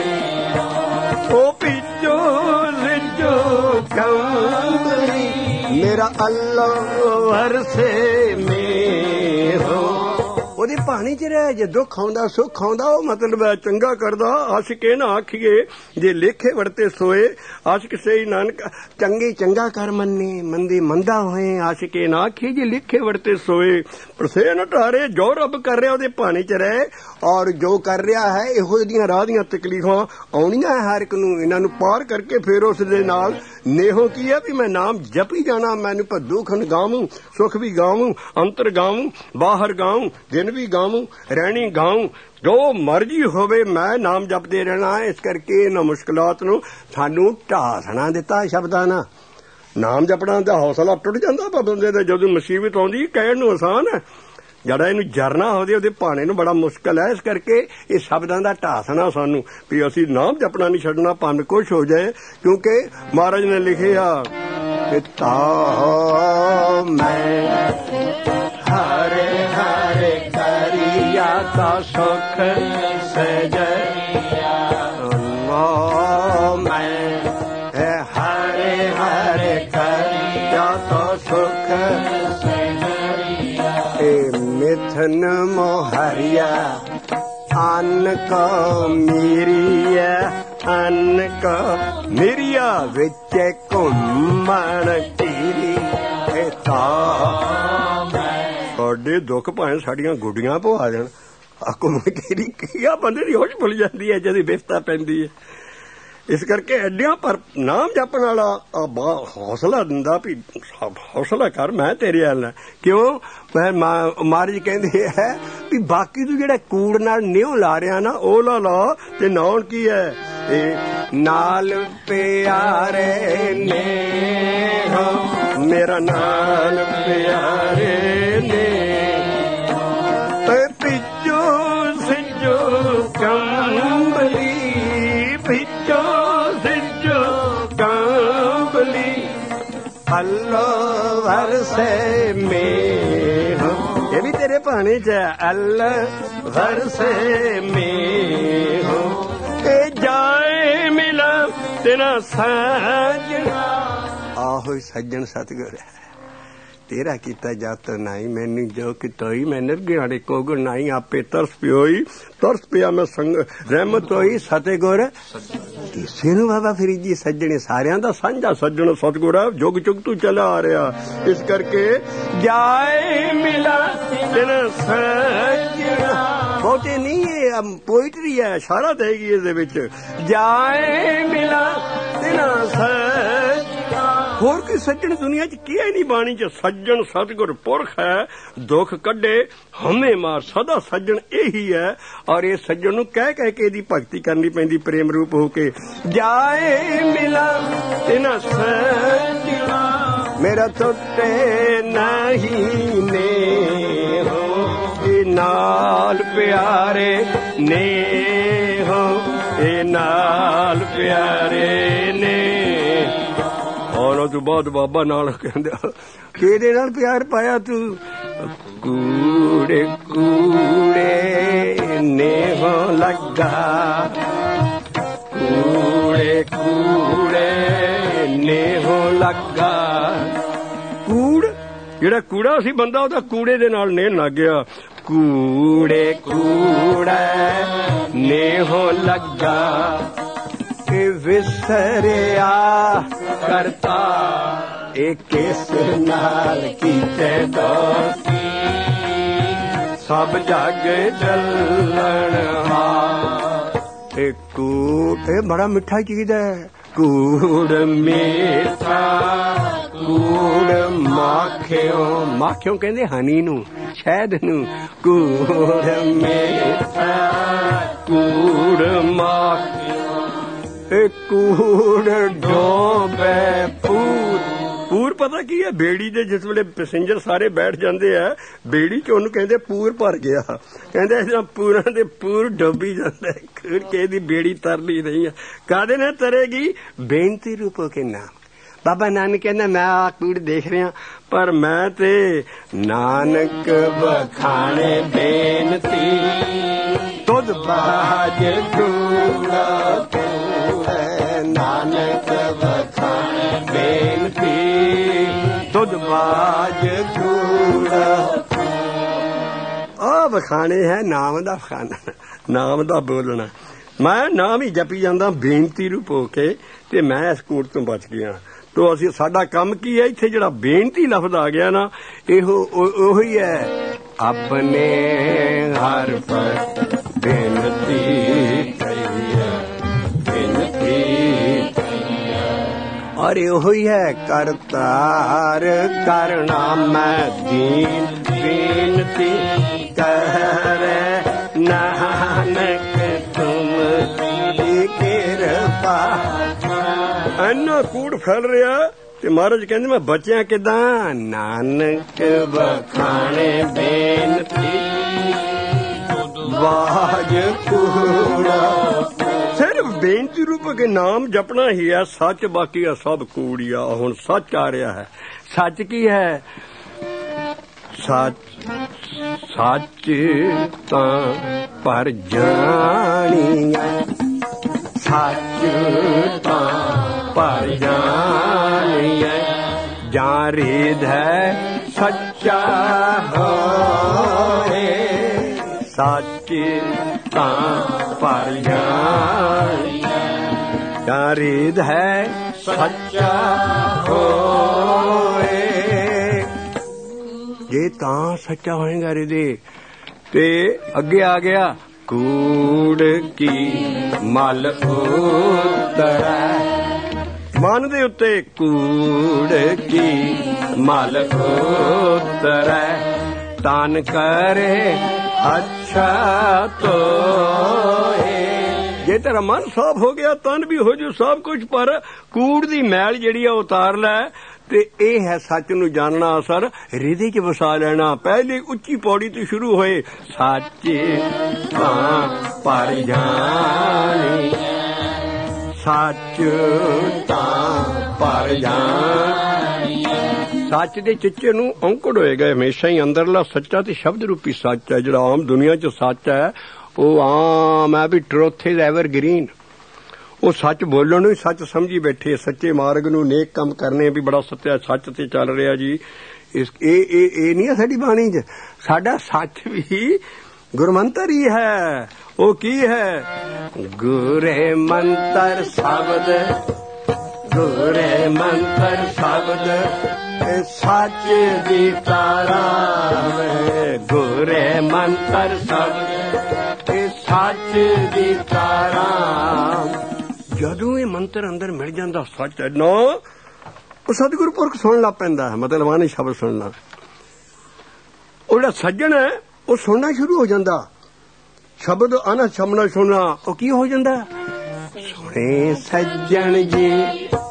ਉਹ ਪਿੱਛੋ ਲਿਜੋ ਕੰਬਲੀ, ਮੇਰਾ ਅੱਲਾ ਵਰਸੇ ਮੇ ਹੋ। ਉਹਦੀ ਪਾਣੀ ਚ ਰਹਿ, ਜੇ ਦੁੱਖ ਆਉਂਦਾ ਸੁੱਖ ਆਉਂਦਾ, ਉਹ ਮਤਲਬ ਹੈ ਚੰਗਾ ਕਰਦਾ। ਆਸ਼ਿਕ ਇਹ ਨਾ ਆਖੀਏ ਜੇ ਲੇਖੇ ਵਰਤੇ ਸੋਏ, ਆਸ਼ਿਕ ਸਹੀ ਨਾਨਕ ਚੰਗੀ ਚੰਗਾ ਕਰ ਮੰਨੇ, ਮੰਦੀ ਮੰਦਾ ਹੋਏ, ਆਸ਼ਿਕ ਇਹ ਨਾ ਆਖੀਏ ਜੇ ਲੇਖੇ ਵਰਤੇ ਸੋਏ। ਪ੍ਰਸੇ ਨਾ ਟਾਰੇ, ਜੋ ਰੱਬ ਕਰ ਰਿਹਾ ਉਹਦੇ ਪਾਣੀ ਚ ਰਹਿ, ਔਰ ਜੋ ਕਰ ਰਿਹਾ ਹੈ ਇਹੋ ਜਿਹੀਆਂ ਰਾਹ ਦੀਆਂ ਤਕਲੀਫਾਂ ਆਉਣੀਆਂ ਹਰ ਇੱਕ ਨੂੰ, ਇਹਨਾਂ ਨੂੰ ਪਾਰ ਕਰਕੇ ਫਿਰ ਉਸ ਦੇ ਨਾਲ ਨੇਹੋ ਕੀ ਹੈ ਵੀ ਮੈਂ ਨਾਮ ਜਪੀ ਜਾਣਾ, ਮੈਨੂੰ ਭੱਦੂ ਖੰਡ ਗਾਵੂੰ, ਸੁਖ ਵੀ ਗਾਵੂੰ, ਅੰਤਰ ਗਾਵੂੰ, ਬਾਹਰ ਗਾਵੂੰ, ਦਿਨ ਵੀ ਗਾਵੂੰ, ਰਹਿਣੀ ਗਾਵੂੰ, ਜੋ ਮਰਜੀ ਹੋਵੇ ਮੈਂ ਨਾਮ ਜਪਦੇ ਰਹਿਣਾ। ਇਸ ਕਰਕੇ ਇਹਨਾਂ ਮੁਸ਼ਕਲਾਤ ਨੂੰ ਸਾਨੂੰ ਢਾਸਣਾ ਦਿੱਤਾ ਸ਼ਬਦਾਂ ਨਾਲ। ਨਾਮ ਜਪਣਾ ਦਾ ਹੌਸਲਾ ਟੁੱਟ ਜਾਂਦਾ ਪਰ ਬੰਦੇ ਦਾ, ਜਦੋਂ ਮੁਸੀਬਤ ਆਉਂਦੀ ਕਹਿਣ ਨੂੰ ਆਸਾਨ ਹੈ, ਜਿਹੜਾ ਇਹਨੂੰ ਜਰਨਾ ਹੋਵੇ ਉਹਦੇ ਭਾਣੇ ਨੂੰ ਬੜਾ ਮੁਸ਼ਕਲ ਹੈ। ਇਸ ਕਰਕੇ ਇਹ ਸ਼ਬਦਾਂ ਦਾ ਢਾਸਣਾ ਸਾਨੂੰ ਵੀ ਅਸੀਂ ਨਾਮ ਜਪਣਾ ਨਹੀਂ ਛੱਡਣਾ, ਭਾਵੇਂ ਕੁਛ ਹੋ ਜਾਏ, ਕਿਉਂਕਿ ਮਹਾਰਾਜ ਨੇ ਲਿਖਿਆ ਪਿਤਾ ਮੈਂ ਹਰੇ ਹਰੇ ਕਰਿਆ ਤਾ ਸੁਖ ਸਜਿਆ, ਮੈਂ ਹਰੇ ਹਰੇ ਕਰਿਆ ਤਾ ਸੁਖ ਸਜਿਆ, ਮਿਥਨ ਮੋਹਰਿਆ ਅੰਨ ਕੋ ਮੀਰੀਆ, ਅੰਨ ਕੋ ਮੀਰੀਆ ਵਿੱਚ ਘੁੰਮਣ ਕੀਰੀ, ਸਾਡੇ ਦੁੱਖ ਭਾਵੇਂ ਸਾਡੀਆਂ ਗੁੱਡੀਆਂ ਪਵਾ ਦੇਣ, ਆ ਘੁੰਮ ਕੀਰੀ ਕੀ ਆ, ਬੰਦੇ ਦੀ ਹੋਸ਼ ਭੁੱਲ ਜਾਂਦੀ ਹੈ ਜਦੋਂ ਵਿਵਸਥਾ ਪੈਂਦੀ ਹੈ। ਇਸ ਕਰਕੇ ਐਡਿਆਂ ਪਰ ਨਾਮ ਜਪਣ ਵਾਲਾ ਹੌਸਲਾ ਦਿੰਦਾ ਵੀ ਹੌਸਲਾ ਕਰ, ਮੈਂ ਤੇਰੇ ਨਾਲ। ਕਿਉਂ ਮਹਾਰਾਜ ਕਹਿੰਦੇ ਹੈ ਵੀ ਬਾਕੀ ਤੂੰ ਜਿਹੜਾ ਕੂੜ ਨਾਲ ਨਿਉ ਲਾ ਰਿਹਾ ਨਾ, ਉਹ ਲਾ ਲਾ ਤੇ ਨਾਉਣ ਕੀ ਹੈ, ਇਹ ਨਾਲ ਪਿਆਰੇ ਨੇ ਹੋ, ਮੇਰਾ ਨਾਲ ਪਿਆਰੇ ਨੇ, ਤੇ ਪਿੱਛੋ ਸਿੱਜੋ ਕੰਬਲੀ, ਪਿੱਛੋ ਸਿੱਜੋ ਕੰਬਲੀ, ਅੱਲਾ ਵਰਸੇ ਮੇ ਹੋ। ਇਹ ਵੀ ਤੇਰੇ ਭਾਣੇ ਚ ਹੈ, ਅੱਲਾ ਵਰਸੇ ਮੇ ਹੋ, ਇਹ ਜਾਏ ਮਿਲਾ ਤੇਰਾ ਸਾਜਣਾ, ਆਹੋ ਸੱਜਣ ਸਤਿਗੁਰ ਤੇਰਾ ਕੀਤਾ ਜਤ ਨਾਈ, ਮੈਨੂੰ ਜੋ ਕਿਤੋਈ ਮੈਂ ਨਿਰਗਿਆੜੇ ਕੋ ਗੁਣ ਨਾਈ, ਆਪੇ ਤਰਸ ਪਿਓਈ ਤਰਸ ਪਿਆ ਮੈਂ ਸੰਗ ਰਹਿਮਤ ਹੋਈ ਸਤਿਗੁਰ ਕਿਸੇ ਨੂੰ। ਬਾਬਾ ਫਰੀਦ ਜੀ ਸੱਜਣੇ ਸਾਰਿਆਂ ਦਾ ਸਾਂਝਾ ਸੱਜਣ ਸਤਿਗੁਰ ਹੈ, ਜੁਗ ਜੁਗ ਤੋਂ ਚਲਾ ਆ ਰਿਹਾ। ਇਸ ਕਰਕੇ ਜਾਏ ਮਿਲਾ ਤੇਰਾ ਸੱਜਣਾ, ਬਹੁਤੇ ਨਹੀਂ ਇਹ ਪੋਇਟਰੀ ਹੈ, ਇਸ਼ਾਰਾ ਦੇਗੀ ਇਹਦੇ ਵਿੱਚ, ਜਾਏ ਮਿਲਾ ਤੇਰਾ ਸੱਜਣਾ। ਹੋਰ ਕੋਈ ਸੱਜਣ ਦੁਨੀਆ ਚ ਕੀ ਹੈ ਨਹੀਂ ਬਾਣੀ ਚ, ਸੱਜਣ ਸਤਿਗੁਰ ਪੁਰਖ ਹੈ, ਦੁੱਖ ਕੱਢੇ ਹਮੇ ਮਾਰ, ਸਦਾ ਸੱਜਣ ਇਹੀ ਹੈ। ਔਰ ਇਹ ਸੱਜਣ ਨੂੰ ਕਹਿ ਕਹਿ ਕੇ ਇਹਦੀ ਭਗਤੀ ਕਰਨੀ ਪੈਂਦੀ ਪ੍ਰੇਮ ਰੂਪ ਹੋ ਕੇ, ਜਾਏ ਮਿਲਾ तिना सजना मेरा टुटे नहीं ने हो नाल प्यारे ने हो नाल प्यारे ने। और तो बहुत बाबा नाल कहंदा किहदे नाल प्यार पाया तू कूड़े कूड़े ने हो लगा कूड़े कूड़े ने हो लगा। कूड़ ਜਿਹੜਾ ਕੂੜਾ ਸੀ ਬੰਦਾ ਉਹਦਾ ਕੂੜੇ ਦੇ ਨਾਲ ਨੇਹ ਲੱਗ ਗਿਆ। ਕੂੜੇ ਕੂੜੇ ਨੇਹੋ ਲੱਗਾ ਇਹ ਵਿਸਰਿਆ ਕਰਤਾ ਇਹ ਕਿਸ ਨਾਲ ਕੀਤੇ ਦੋਸਤੀ ਸਭ ਜਗ ਚੱਲਣ ਹਾਰ। ਇਹ ਕੂੜ ਇਹ ਬੜਾ ਮਿੱਠਾ ਚੀਜ਼ ਹੈ। ਕੂੜ ਮੇਠਾ ਕੂੜ ਮਾਖਿਓ ਮਾਖਿਓ ਕਹਿੰਦੇ ਹਨੀ ਨੂੰ ਸ਼ਹਿਦ ਨੂੰ। ਕੂੜ ਮੇਠਾ ਕੂੜ ਮਾਖਿਓ ਇਹ ਕੂੜ ਡੋਬੇ ਪੂਰ। ਪੂਰ ਪਤਾ ਕੀ ਹੈ ਬੇੜੀ ਦੇ ਜਿਸ ਵੇਲੇ ਪੈਸੇਂਜਰ ਸਾਰੇ ਬੈਠ ਜਾਂਦੇ ਆ ਬੇੜੀ ਚ ਉਹਨੂੰ ਕਹਿੰਦੇ ਪੂਰ ਭਰ ਗਿਆ। ਕਹਿੰਦੇ ਇਸ ਤਰ੍ਹਾਂ ਪੂਰਾਂ ਦੇ ਪੂਰ ਡੁੱਬੀ ਜਾਂਦਾ ਕਿਸੇ ਦੀ ਬੇੜੀ ਤਰਲੀ ਨਹੀਂ ਆ। ਕਾਹਦੇ ਨਾਲ ਤਰੇਗੀ ਬੇਨਤੀ ਰੂਪੋ ਕੇ ਨਾਮ। ਬਾਬਾ ਨਾਨਕ ਕਹਿੰਦਾ ਮੈਂ ਆ ਕੂੜ ਦੇਖ ਰਿਹਾ ਪਰ ਮੈਂ ਤੇ ਨਾਨਕ ਬਖਾਣੇ ਬੇਨਤੀ ਤੁਧ ਬਾਜ ਕੂੜਾ ਕੂੜਾ ਨਾਨਕ ਬਖਾਣੇ ਬੇਨਤੀ ਤੁਧ ਬਾਜ ਕੂੜਾ। ਆ ਬਖਾਣੇ ਹੈ ਨਾਮ ਦਾ ਖਾਨਾ ਨਾਮ ਦਾ ਬੋਲਣਾ। ਮੈਂ ਨਾਮ ਹੀ ਜਪੀ ਜਾਂਦਾ ਬੇਨਤੀ ਰੂਪ ਹੋ ਕੇ ਤੇ ਮੈਂ ਇਸ ਕੂੜ ਤੋਂ ਬਚ ਗਿਆ। ਤੋ ਅਸੀਂ ਸਾਡਾ ਕੰਮ ਕੀ ਹੈ ਇੱਥੇ ਜਿਹੜਾ ਬੇਨਤੀ ਲਫ਼ਜ਼ ਆ ਗਿਆ ਨਾ ਇਹੋ ਉਹੀ ਹੈ ਆਪਣੇ ਹਰ ਪਰ ਬੇਨਤੀ ਕਰੀਏ ਬੇਨਤੀ ਔਰ ਉਹੀ ਹੈ ਕਰਤਾਰ ਕਰਨਾ ਮੈਂ ਦੀਨ ਬੇਨਤੀ ਕਰੇ ਨਾਨਕ ਤੁਮ ਦੀ ਕਿਰਪਾ। ਇੰਨਾ ਕੂੜ ਫੈਲ ਰਿਹਾ ਤੇ ਮਹਾਰਾਜ ਕਹਿੰਦੇ ਮੈਂ ਬਚਿਆ ਕਿੱਦਾਂ ਨਾਨਕ ਬਖਾਣੇ ਬੇਨਤੀ ਬਾਜ ਕੂੜਾ। ਸਿਰਫ ਬੇਨਤੀ ਰੂਪ ਕੇ ਨਾਮ ਜਪਣਾ ਹੀ ਹੈ ਸੱਚ ਬਾਕੀ ਆ ਸਭ ਕੂੜ ਆ। ਹੁਣ ਸੱਚ ਆ ਰਿਹਾ ਹੈ। ਸੱਚ ਕੀ ਹੈ ਸੱਚ ਸੱਚ ਤਾਂ ਪਰ ਜਾਣੀਐ ਸੱਚ ਤਾਂ ਪਰ ਜਾਣੀਐ ਜਾਂ ਰਿਧ ਹੈ ਸੱਚਾ ਹੋਏ ਸੱਚ ਤਾਂ ਪਰ ਜਾਣੀਐ ਜਾਂ ਰਿਧ ਹੈ ਸੱਚਾ ਹੋਏ। ਜੇ ਤਾਂ ਸੱਚਾ ਹੋਏਗਾ ਰਿਦੇ ਤੇ ਅੱਗੇ ਆ ਗਿਆ ਕੂੜ ਕੀ ਮਲ ਉਤਰੈ ਮਨ ਦੇ ਉੱਤੇ ਕੂੜ ਕੀ ਮਲ ਉਤਰੈ ਤਨ ਕਰੇ ਅੱਛਾ ਤੋਏ। ਜੇ ਤੇਰਾ ਮਨ ਸਾਫ਼ ਹੋ ਗਿਆ ਤਨ ਵੀ ਹੋ ਜੂ ਸਭ ਕੁਝ ਪਰ ਕੂੜ ਦੀ ਮੈਲ ਜਿਹੜੀ ਆ ਉਤਾਰ ਲੈ ਤੇ ਇਹ ਹੈ ਸੱਚ ਨੂੰ ਜਾਣਨਾ ਅਸਰ ਹਿਰਦੇ 'ਚ ਵਸਾ ਲੈਣਾ। ਪਹਿਲੀ ਉੱਚੀ ਪੌੜੀ ਤੋਂ ਸ਼ੁਰੂ ਹੋਏ ਸੱਚ ਤਾਂ ਪਰ ਜਾਣੀ ਸੱਚ ਤਾਂ ਪਰ ਜਾਣੀ। ਸੱਚ ਦੇ ਚਿੱਚੇ ਨੂੰ ਔਂਕੜ ਹੋਏਗਾ ਹਮੇਸ਼ਾ ਹੀ ਅੰਦਰਲਾ ਸੱਚਾ ਤੇ ਸ਼ਬਦ ਰੂਪੀ ਸੱਚ ਹੈ। ਜਿਹੜਾ ਆਮ ਦੁਨੀਆ 'ਚ ਸੱਚ ਹੈ ਉਹ ਆਮ ਹੈ ਵੀ ਟਰੁਥ ਇਜ਼ ਐਵਰ ਗ੍ਰੀਨ। ਉਹ ਸੱਚ ਬੋਲਣ ਨੂੰ ਹੀ ਸੱਚ ਸਮਝੀ ਬੈਠੇ ਸੱਚੇ ਮਾਰਗ ਨੂੰ ਨੇਕ ਕੰਮ ਕਰਨੇ ਵੀ ਬੜਾ ਸੱਚਾ ਸੱਚ ਤੇ ਚੱਲ ਰਿਹਾ ਜੀ। ਇਸ ਇਹ ਇਹ ਇਹ ਨਹੀਂ ਹੈ ਸਾਡੀ ਬਾਣੀ 'ਚ। ਸਾਡਾ ਸੱਚ ਵੀ ਗੁਰਮੰਤਰ ਹੀ ਹੈ। ਉਹ ਕੀ ਹੈ ਗੁਰੇ ਮੰਤਰ ਸ਼ਬਦ ਗੁਰੇ ਮੰਤਰ ਸ਼ਬਦ ਸੱਚ ਦੀ ਤਾਰਾ ਗੁਰੇ ਮੰਤਰ ਸ਼ਬਦ ਸੱਚ ਦੀ ਤਾਰਾ। ਜਦੋਂ ਇਹ ਮੰਤਰ ਅੰਦਰ ਮਿਲ ਜਾਂਦਾ ਸੱਚ ਨਾ ਉਹ ਸਤਿਗੁਰੂ ਪੁਰਖ ਸੁਣ ਲੱਗ ਪੈਂਦਾ ਹੈ। ਮਤਲਬ ਆਹ ਨਹੀਂ ਸ਼ਬਦ ਸੁਣਨਾ। ਉਹ ਜਿਹੜਾ ਸੱਜਣ ਹੈ ਉਹ ਸੁਣਨਾ ਸ਼ੁਰੂ ਹੋ ਜਾਂਦਾ। ਸ਼ਬਦ ਆਨਾ ਸਾਹਮਣਾ ਸੁਣਨਾ ਉਹ ਕੀ ਹੋ ਜਾਂਦਾ ਸੁਣੇ ਸੱਜਣ ਜੀ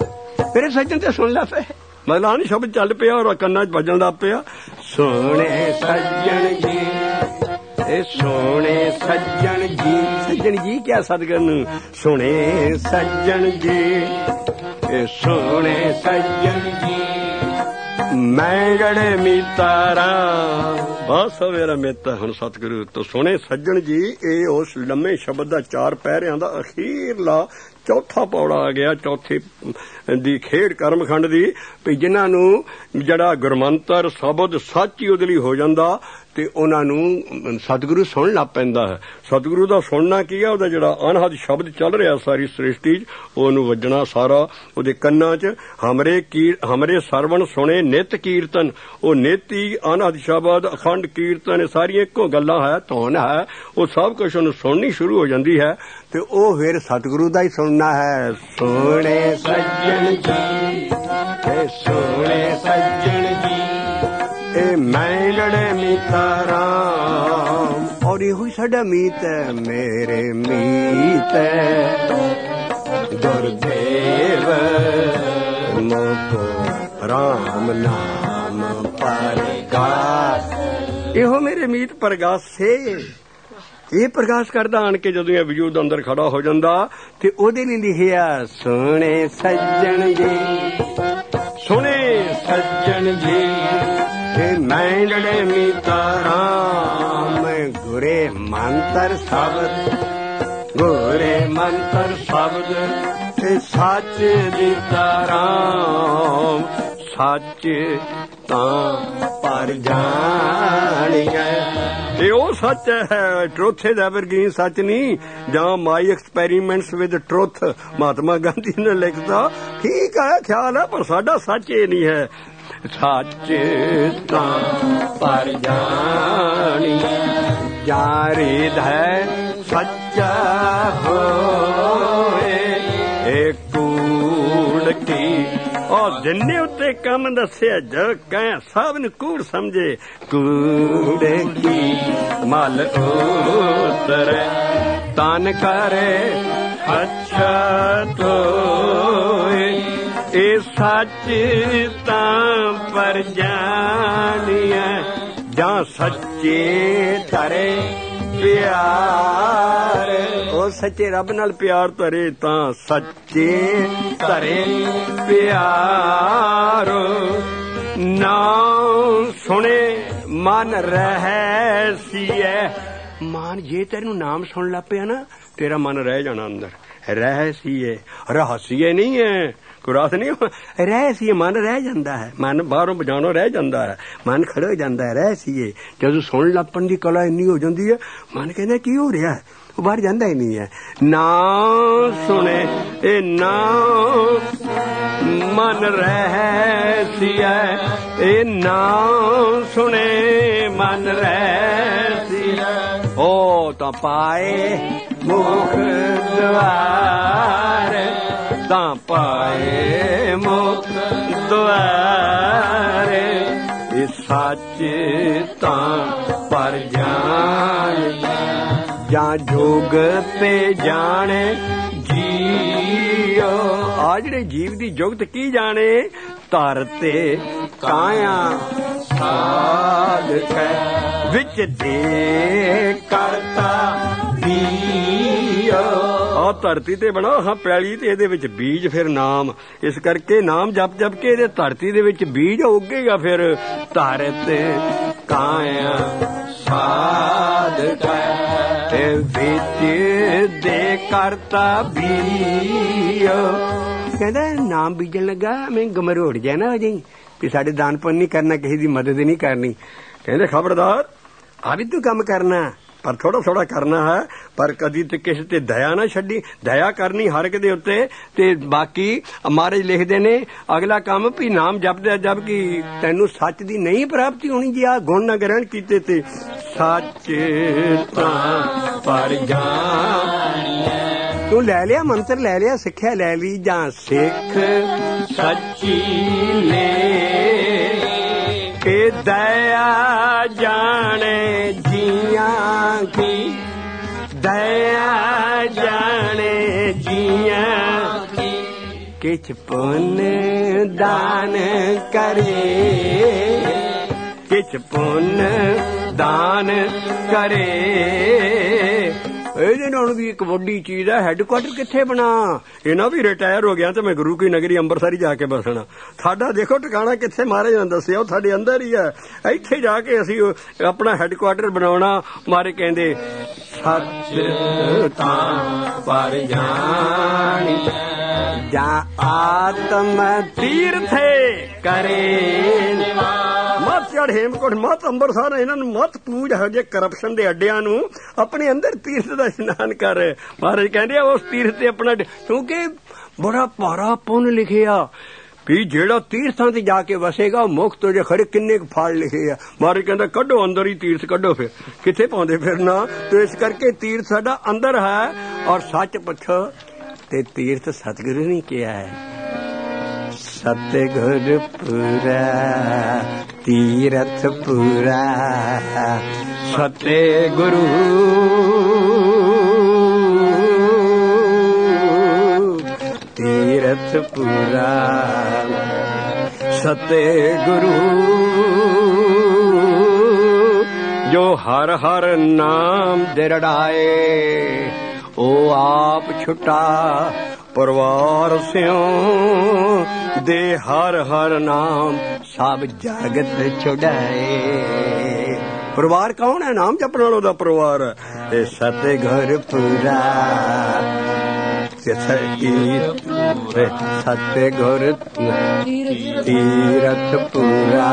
मेरे सज्जन ते सुन ला पे मतलब शब्द चल पिया और कन्ना च बजन लग पिया। सोने सज्जन जी ए सोने सज्जन जी, सज्जन जी क्या सदगुरु सोने सज्जन जी ए सोने सज्जन जी मैं गड़े मीतारा बहुत सवेरा मेता हुण सतगुरु तो सोने सज्जन जी। ये उस लम्मे शब्द का चार पैरिਆਂ ਦਾ अखीरला चौथा पौड़ा आ गया, चौथे दी खेड कर्मखंड दी भी जिन्हां नूं जड़ा गुरमंतर शब्द सच ही उहदे लई हो जांदा ते उन्हां नूं सतगुरु सुन लग पैंदा है। सतगुरु दा सुनना की है, उहदा जड़ा अनहद शब्द चल रहा सारी सृष्टि च ओनू वजना सारा उहदे कन्नां च हमरे कीर हमरे सरवण सुने नित कीर्तन। ओ नित ही अनहद शब्द अखंड कीर्तन सारियां इक्को गल्लां है, धुन है, वो सब कुछ उहनूं सुननी शुरू हो जांदी है ते ओ फिर सतगुरु दा ही सुनना है। सोने सज्जन जी ए सोने सज्जन जी ए मैं गड़े मीता राम और ये हुई साडा मीत है, मेरे मीत गुरदेव मोको राम नाम परगास। इहो मेरे मीत परगास से ये प्रकाश करदा आन के जदों वजूद अंदर खड़ा हो जांदा ते ओदे लई लिखिया सोने सज्जन जी सोने सज्जन जी मैं लड़े मीता राम गुरे मंत्र शब्द गुरे मंत्र शब्द ते सच दिता राम सच तां पर जानिया। ये वो सच है, ट्रुथ इज एवरग्रीन सच नहीं जहाँ my experiments with truth Mahatma Gandhi ने लिखता ठीक है ख्याल है पर साडा सच ये नहीं है। सच तां पर जानी जारिद है सच्चा होए एक कूड़ की और जिन्ने उत्ते कम दस्या जो कह सब न कूड़ समझे कूड़ की मल उतरे तन करे अच्छा तो ए सच तां पर जानिया जा सच्चे तरे प्यार ओ सच्चे रब नाल प्यार तरे तां सच्चे तरे प्यार ना सुने मन रह सीए मान जे तेनू नाम सुन लग पिया ना तेरा मन रह जाना अंदर रह सीए रहसीए नहीं है कुरास नहीं रह सीए मन रह जाता है मन बाहरों बजानों रह जाता है मन खड़े हो जाता है रह सीए जदों सुन लपन की कला इन्नी हो जाती है मन कहना की हो रहा है वो बाहर जाता ही नहीं है। ना सुने ए ना मन रह सीए ए ना सुने मन रह सीए ओ तो पाए मुख द्वार तां पाए मुख द्वार सच तां पर जान जा जोग पे जाने जीओ आ जेड़े जीव दी जुगत की जाने धरते काया साध कै विच दे करता बीओ आ धरती ते बना हाँ पैली ते इहदे विच बीज फिर नाम इस करके नाम जप जप के इहदे धरती दे विच बीज उगेगा फिर धरत काया साध कै विच दे करता बीओ कहंदा नाम बीजन लगा मैं गमरोड़ जाना हो जाई भी साडे दान पुण्य नहीं करना किसी दी मदद नहीं करनी कहंदे खबरदार आ भी तू काम करना पर थोड़ा थोड़ा करना है पर कदी ते किसी ते दया ना छड्डी दया करनी हर एक दे उत्ते ते बाकी महाराज लिखदे ने अगला काम भी नाम जपदे जब कि तैनू सच दी नहीं प्राप्ति होनी जी आ गुण ना ग्रहण कीते ते सच तां पर जानिए तू लै लिया मंत्र लै लिया सिक्ख्या लै ली जां सिख सच्ची ले के दया जाने जियां की दया जाने जियां की किछ पुण्य दान करे, किछ पुण्य दान करे। ਇਹਦੇ ਨਾਲ ਵੀ ਇੱਕ ਵੱਡੀ ਚੀਜ਼ ਹੈ, ਹੈਡਕੁਆਟਰ ਕਿੱਥੇ ਬਣਾ? ਇਹਨਾਂ ਵੀ ਰਿਟਾਇਰ ਹੋ ਗਿਆ ਤੇ ਮੈਂ ਗੁਰੂ ਕੀ ਨਗਰੀ ਅੰਮ੍ਰਿਤਸਰ ਹੀ ਜਾ ਕੇ ਬਸਣਾ। ਸਾਡਾ ਦੇਖੋ ਟਿਕਾਣਾ ਕਿੱਥੇ ਮਹਾਰਾਜ ਨੇ ਦੱਸਿਆ, ਉਹ ਸਾਡੇ ਅੰਦਰ ਹੀ ਹੈ। ਇੱਥੇ ਜਾ ਕੇ ਅਸੀਂ ਆਪਣਾ ਹੈਡਕੁਆਟਰ ਬਣਾਉਣਾ। ਮਾਰੇ ਕਹਿੰਦੇ ਸੱਚ ਤਾਂ ਪਰ ਜਾਣੀ ਜਾਂ ਆਤਮ ਤੀਰਥੇ ਕਰੇ ਮਤ ਚੜ ਹੇਮਕੁੰਟ ਮਤ ਅੰਬਰਸਰ। ਇਹਨਾਂ ਨੂੰ ਮਤ ਪੂਜ ਇਹੋ ਜਿਹੇ ਕਰਪਸ਼ਨ ਦੇ ਅੱਡਿਆਂ ਨੂੰ, ਆਪਣੇ ਅੰਦਰ ਤੀਰਥ ਦਾ ਇਸ਼ਨਾਨ ਕਰ। ਮਹਾਰਾਜ ਕਹਿੰਦੇ ਉਸ ਤੀਰਥ ਤੇ ਆਪਣਾ, ਕਿਉਂਕਿ ਬੜਾ ਭਾਰਾ ਪੁੰਨ ਲਿਖਿਆ ਵੀ ਜਿਹੜਾ ਤੀਰਥਾਂ ਤੇ ਜਾ ਕੇ ਵਸੇਗਾ ਉਹ ਮੁਕਤ ਹੋ ਜਾ। ਖਰੇ ਕਿੰਨੇ ਕੁ ਫਲ ਲਿਖੇ ਆ। ਮਹਾਰਾਜ ਕਹਿੰਦਾ ਕੱਢੋ ਅੰਦਰ ਹੀ ਤੀਰਥ ਕੱਢੋ, ਫਿਰ ਕਿੱਥੇ ਪਾਉਂਦੇ ਫਿਰਨਾ। ਤੇ ਇਸ ਕਰਕੇ ਤੀਰਥ ਸਾਡਾ ਅੰਦਰ ਹੈ। ਔਰ ਸੱਚ ਪੁੱਛੋ ਤੇ ਤੀਰਥ ਸਤਿਗੁਰੂ ਨੇ ਕਿਹਾ ਹੈ, ਸਤਿਗੁਰ ਪੂਰਾ ਤੀਰਥ ਪੂਰਾ, ਸਤਿਗੁਰੂ ਤੀਰਥ ਪੂਰਾ, ਸਤਿਗੁਰੂ ਜੋ ਹਰ ਹਰ ਨਾਮ ਦਿਰੜਾਏ, ਉਹ ਆਪ ਛੁਟਾ ਪਰਿਵਾਰ ਸਿਉ ਦੇ, ਹਰ ਹਰ ਨਾਮ ਸਭ ਜਗਤ ਛੁਡਾਏ। ਪਰਿਵਾਰ ਕੌਣ ਹੈ? ਨਾਮ ਜਪਣ ਵਾਲਾ ਉਹਦਾ ਪਰਿਵਾਰ ਹੈ। ਸਤਿਗੁਰ ਪੂਰਾ ਸਤਿਗੁਰ ਤੀਰਥ ਪੂਰਾ,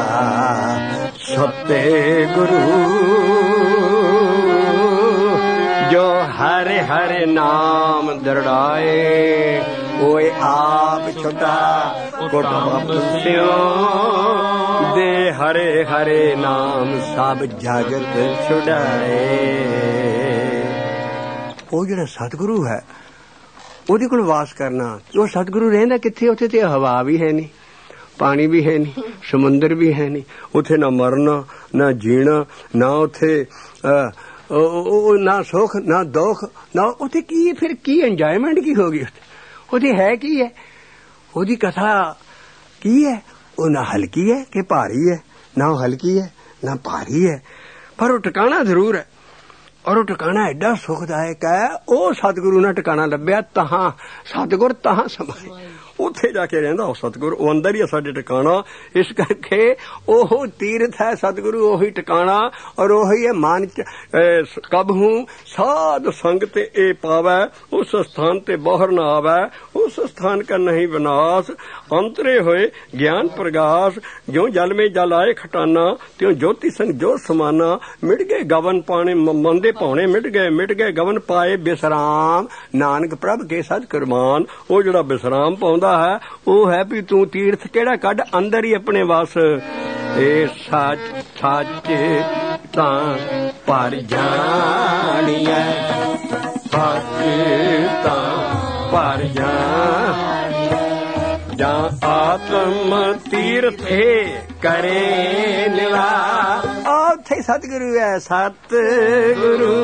ਸਤਿਗੁਰੂ ਜੋ ਹਰੇ ਹਰੇ ਨਾਮ ਦਰੜਾਏ, ਓਏ ਆਪ ਛੁਟਾ ਕੁਟੁੰਬ ਸਿਓ ਦੇ, ਹਰੇ ਹਰੇ ਨਾਮ ਸਭ ਜਗਤ ਛੁਡਾਏ। ਉਹ ਜਿਹੜਾ ਸਤਿਗੁਰੂ ਹੈ ਉਹਦੇ ਕੋਲ ਵਾਸ ਕਰਨਾ। ਉਹ ਸਤਿਗੁਰੂ ਰਹਿੰਦਾ ਕਿੱਥੇ? ਉੱਥੇ ਤੇ ਹਵਾ ਵੀ ਹੈ ਨਹੀਂ, ਪਾਣੀ ਵੀ ਹੈ ਨਹੀਂ, ਸਮੁੰਦਰ ਵੀ ਹੈ ਨਹੀਂ। ਉੱਥੇ ਨਾ ਮਰਨਾ ਨਾ ਜੀਣਾ, ਨਾ ਉੱਥੇ ਨਾ ਸੁੱਖ ਨਾ ਦੁੱਖ, ਨਾ ਉੱਥੇ ਕੀ ਫਿਰ ਕੀ ਇੰਜੋਇਮੈਂਟ ਕੀ ਹੋ ਗਈ? ਉਹਦੀ ਹੈ ਕੀ ਹੈ? ਉਹਦੀ ਕਥਾ ਕੀ ਹੈ? ਉਹ ਨਾ ਹਲਕੀ ਹੈ ਕਿ ਭਾਰੀ ਹੈ, ਨਾ ਉਹ ਹਲਕੀ ਹੈ ਨਾ ਭਾਰੀ ਹੈ, ਪਰ ਉਹ ਟਿਕਾਣਾ ਜ਼ਰੂਰ ਹੈ। ਔਰ ਉਹ ਟਿਕਾਣਾ ਐਡਾ ਸੁਖਦਾਇਕ ਹੈ। ਉਹ ਸਤਿਗੁਰੂ ਨਾਲ ਟਿਕਾਣਾ ਲੱਭਿਆ, ਤਹਾਂ ਸਤਿਗੁਰ ਤਹਾਂ ਸਮਾਏ। ਉੱਥੇ ਜਾ ਕੇ ਰਹਿੰਦਾ ਉਹ ਸਤਿਗੁਰ, ਉਹ ਅੰਦਰ ਹੀ ਹੈ ਸਾਡੇ ਟਿਕਾਣਾ। ਇਸ ਕਰਕੇ ਉਹ ਤੀਰਥ ਹੈ ਸਤਿਗੁਰੂ, ਉਹੀ ਟਿਕਾਣਾ। ਔਰ ਉਹੀ ਹੈ ਮਨ ਚ ਕਬਹੂ ਸਾਧ ਸੰਗ ਤੇ ਇਹ ਪਾਵੈ, ਉਸ ਸਥਾਨ ਤੇ ਬਾਹਰ ਨਾ ਆਵੈ, ਉਸ ਸਥਾਨ ਕਾ ਨਹੀਂ ਵਿਨਾਸ਼। ਅੰਤਰੇ ਹੋਏ ਗਿਆਨ ਪ੍ਰਗਾਸ਼, ਜਿਉਂ ਜਲ ਮੇ ਜਲ ਆਏ ਖਟਾਨਾ, ਤਿਉਂ ਜੋਤੀ ਸੰਗ ਜੋਤ ਸਮਾਨਾ। ਮਿਟ ਗਏ ਗਵਨ ਪਾਣੇ ਮੰਦੇ ਪਾਉਣੇ, ਮਿਟ ਗਏ ਮਿਟ ਗਏ ਗਵਨ ਪਾਏ ਬਿਸਰਾਮ, ਨਾਨਕ ਪ੍ਰਭ ਕੇ ਸਦ ਕੁਰਬਾਨ। ਉਹ ਜਿਹੜਾ ਬਿਸਰਾਮ ਪਾਉਂਦਾ ਹੈ ਉਹ ਹੈ ਵੀ ਤੂੰ ਤੀਰਥ ਕਿਹੜਾ ਕੱਢ, ਅੰਦਰ ਹੀ ਆਪਣੇ ਵਸ। ਇਹ ਸੱਚ ਸੱਚ ਤਾਂ ਪਰ ਜਾਣੀਐ, ਸੱਚ ਤਾਂ ਪਰ ਜਾਣੀਐ, ਜਾਂ ਆਤਮ ਤੀਰਥੇ ਕਰੇ ਨਿਵਾਸ। ਉੱਥੇ ਸਤਿਗੁਰੂ ਹੈ, ਸਤਿਗੁਰੂ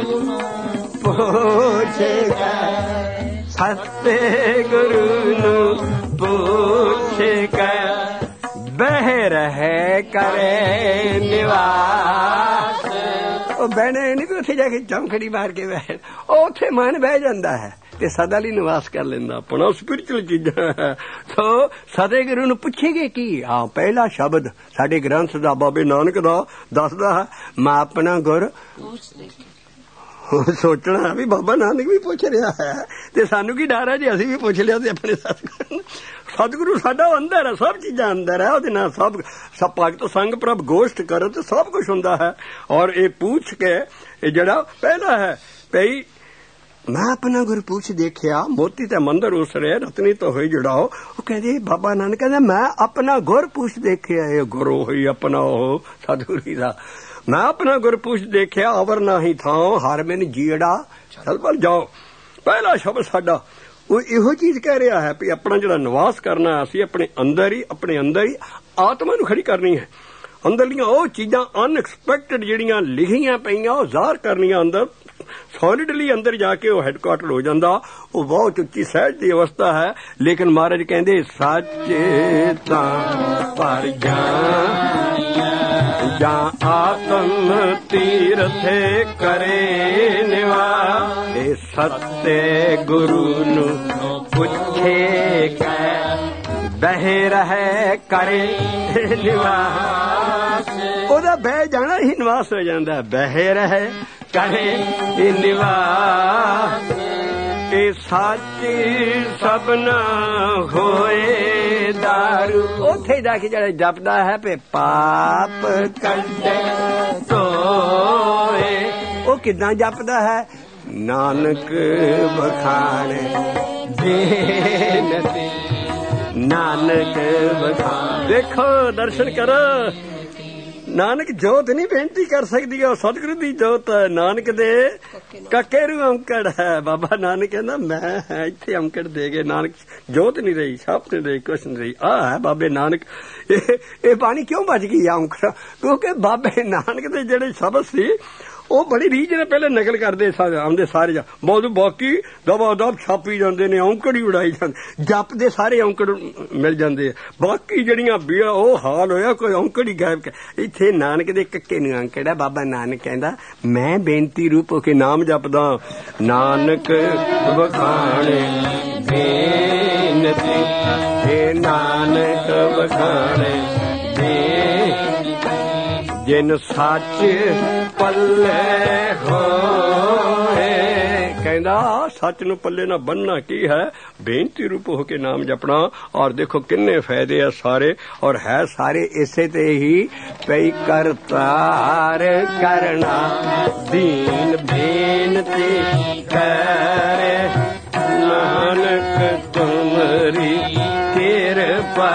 ਪੁੱਛੇਗਾ, ਸਤਿਗੁਰੂ ਨੂੰ ਪੁੱਛੇਗਾ, ਬਹਿ ਰਹੇ ਕਰੇ ਨਿਵਾਸ। ਉਹ ਬਹਿਣੇ ਨਹੀਂ, ਉੱਥੇ ਜਾ ਕੇ ਚੌਂਕੜੀ ਮਾਰ ਕੇ ਬਹਿ, ਉਹ ਉੱਥੇ ਮਨ ਬਹਿ ਜਾਂਦਾ ਹੈ ਤੇ ਸਦਾ ਲਈ ਨਿਵਾਸ ਕਰ ਲੈਂਦਾ ਆਪਣਾ। ਸਪਿਰਿਚੁਅਲ ਚੀਜ਼ਾਂ ਹੈ। ਸੋ ਸਤਿਗੁਰੂ ਨੂੰ ਪੁੱਛੇਗੇ ਕੀ? ਹਾਂ, ਪਹਿਲਾ ਸ਼ਬਦ ਸਾਡੇ ਗ੍ਰੰਥ ਦਾ ਬਾਬੇ ਨਾਨਕ ਦਾ ਦੱਸਦਾ ਹੈ, ਮੈਂ ਆਪਣਾ ਗੁਰ ਸੋਚਣਾ ਵੀ ਬਾਬਾ ਨਾਨਕ ਵੀ ਪੁੱਛ ਰਿਹਾ ਹੈ ਤੇ ਸਾਨੂੰ ਕੀ ਡਰ ਹੈ ਜੇ ਅਸੀਂ ਵੀ ਪੁੱਛ ਲਿਆ ਤੇ ਆਪਣੇ ਸਤਿਗੁਰੂ। ਸਤਿਗੁਰੂ ਸਾਡਾ ਅੰਦਰ ਹੈ, ਸਭ ਚੀਜ਼ਾਂ ਅੰਦਰ ਹੈ, ਉਹਦੇ ਨਾਲ ਸਭ ਸਭ ਭਗਤ ਸੰਗ ਪ੍ਰਭ ਗੋਸ਼ਟ ਕਰੋ ਤੇ ਸਭ ਕੁਛ ਹੁੰਦਾ ਹੈ। ਔਰ ਇਹ ਪੁੱਛ ਕੇ ਇਹ ਜਿਹੜਾ ਪਹਿਲਾ ਹੈ ਭਈ ਮੈਂ ਆਪਣਾ ਗੁਰ ਪੁੱਛ ਦੇਖਿਆ, ਮੋਤੀ ਤੇ ਮੰਦਰ ਉਸਰੇ ਰਤਨੀ ਤੋਂ ਹੋਈ ਜੁੜਾਓ। ਉਹ ਕਹਿੰਦੇ ਬਾਬਾ ਨਾਨਕ ਕਹਿੰਦਾ ਮੈਂ ਆਪਣਾ ਗੁਰ ਪੁੱਛ ਦੇਖਿਆ। ਇਹ ਗੁਰੂ ਹੋਈ ਆਪਣਾ ਉਹ ਸਤਿਗੁਰੂ ਦਾ। ਮੈਂ ਆਪਣਾ ਗੁਰ ਪੁੱਛ ਦੇਖਿਆ, ਅਵਰ ਨਾਹੀ ਥਾਂ ਹਰ ਮੈਨੂੰ ਜੀੜਾ ਚੱਲ ਪਰ ਜਾਓ। ਪਹਿਲਾ ਸ਼ਬਦ ਸਾਡਾ ਉਹ ਇਹੋ ਚੀਜ਼ ਕਹਿ ਰਿਹਾ ਹੈ ਵੀ ਆਪਣਾ ਜਿਹੜਾ ਨਿਵਾਸ ਕਰਨਾ ਅਸੀਂ ਆਪਣੇ ਅੰਦਰ ਹੀ, ਆਪਣੇ ਅੰਦਰ ਹੀ ਆਤਮਾ ਨੂੰ ਖੜੀ ਕਰਨੀ ਹੈ। ਅੰਦਰਲੀਆਂ ਉਹ ਚੀਜ਼ਾਂ ਅਨਐਕਸਪੈਕਟਡ ਜਿਹੜੀਆਂ ਲਿਖੀਆਂ ਪਈਆਂ ਉਹ ਜ਼ਾਹਰ ਕਰਨੀਆਂ ਅੰਦਰ। ਸੋਲਿਡਲੀ ਅੰਦਰ ਜਾ ਕੇ ਉਹ ਹੈਡਕੁਆਟਰ ਹੋ ਜਾਂਦਾ। ਉਹ ਬਹੁਤ ਉੱਚੀ ਸਹਿਜ ਦੀ ਅਵਸਥਾ ਹੈ। ਲੇਕਿਨ ਮਹਾਰਾਜ ਕਹਿੰਦੇ ਸੱਚ ਤਾਂ ਪਰ ਜਾਨ ਜਾਂ ਆਤਮ ਤੀਰਥੇ ਕਰੇ ਨਿਵਾਸ। ਇਹ ਸੱਤੇ ਗੁਰੂ ਨੂੰ ਪੁੱਛੇ ਕੈ ਬਹਿ ਰਹਿ ਕਰੇ ਨਿਵਾਸ। ਉਹਦਾ ਬਹਿ ਜਾਣਾ ਹੀ ਨਿਵਾਸ ਹੋ ਜਾਂਦਾ। ਬਹਿ ਰਹਿ ਕਰੇ ਨਿਵਾਸ। ਇਹ ਸੱਚ ਸਭਨਾ ਹੋਏ ਦਾਰੂ। ਉੱਥੇ ਜਾ ਕੇ ਜਿਹੜਾ ਜਪਦਾ ਹੈ ਪੇ ਪਾਪ ਕੱਢੇ ਧੋਏ। ਉਹ ਕਿੱਦਾਂ ਜਪਦਾ ਹੈ? ਨਾਨਕ ਬਖਾਣੇ ਬੇਨਤੀ ਨਾਨਕ ਬਖਾਣ। ਦੇਖੋ ਦਰਸ਼ਨ ਕਰੋ। ਨਾਨਕ ਜੋਤ ਨਹੀਂ ਬੇਨਤੀ ਕਰ ਸਕਦੀ, ਉਹ ਸਤਿਗੁਰੂ ਦੀ ਜੋਤ ਹੈ। ਨਾਨਕ ਦੇ ਕੱਕੇ ਰੂ ਔਂਕੜ ਹੈ। ਬਾਬਾ ਨਾਨਕ ਕਹਿੰਦਾ ਮੈਂ ਇੱਥੇ ਔਂਕੜ ਦੇ ਗਏ। ਨਾਨਕ ਜੋਤ ਨਹੀਂ ਰਹੀ, ਛਾਪ ਨਹੀਂ ਰਹੀ, ਕੁਛ ਨਹੀਂ ਰਹੀ। ਆਹ ਹੈ ਬਾਬੇ ਨਾਨਕ। ਇਹ ਇਹ ਬਾਣੀ ਕਿਉਂ ਬਚ ਗਈ ਆ ਔਂਕੜ? ਕਿਉਂਕਿ ਬਾਬੇ ਨਾਨਕ ਦੇ ਜਿਹੜੇ ਸ਼ਬਦ ਸੀ ਉਹ ਬੜੀ ਰੀਝ ਨੇ ਪਹਿਲੇ ਨਕਲ ਕਰਦੇ ਆਉਂਦੇ ਸਾਰੇ। ਜਾ ਬਹੁਤ ਬਾਕੀ ਦਬਾ ਦਬ ਛਾਪੀ ਜਾਂਦੇ ਨੇ, ਔਂਕੜ ਹੀ ਉਡਾਈ ਜਾਂਦੇ। ਜਪ ਦੇ ਸਾਰੇ ਔਂਕੜ ਮਿਲ ਜਾਂਦੇ ਆ। ਬਾਕੀ ਜਿਹੜੀਆਂ ਬੀਆ ਉਹ ਹਾਲ ਹੋਇਆ, ਕੋਈ ਔਂਕੜ ਹੀ ਗਾਇਬ। ਇੱਥੇ ਨਾਨਕ ਦੇ ਕੱਕੇ ਨੂੰ ਔਂਕੜ ਹੈ। ਬਾਬਾ ਨਾਨਕ ਕਹਿੰਦਾ ਮੈਂ ਬੇਨਤੀ ਰੂਪ ਹੋ ਕੇ ਨਾਮ ਜਪਦਾ। ਨਾਨਕ ਵਖਾਣੇ ਬੇਨਤੀ ਇਹ ਨਾਨਕ ਵਖਾਣੇ ਜਿਨ ਸੱਚ ਪੱਲੇ ਹੋਏ। ਕਹਿੰਦਾ ਸੱਚ ਨੂੰ ਪੱਲੇ ਨਾ ਬੰਨਣਾ ਕੀ ਹੈ? ਬੇਨਤੀ ਰੂਪ ਹੋ ਕੇ ਨਾਮ ਜਪਣਾ। ਔਰ ਦੇਖੋ ਕਿੰਨੇ ਫਾਇਦੇ ਆ ਸਾਰੇ। ਔਰ ਹੈ ਸਾਰੇ ਇਸੇ ਤੇ ਹੀ ਪਈ ਕਰਤਾਰ ਕਰਨਾ ਦੀਨ ਬੇਨਤੀ ਕਰੇ ਨਾਨਕ ਤੁਮਰੀ ਕਿਰਪਾ।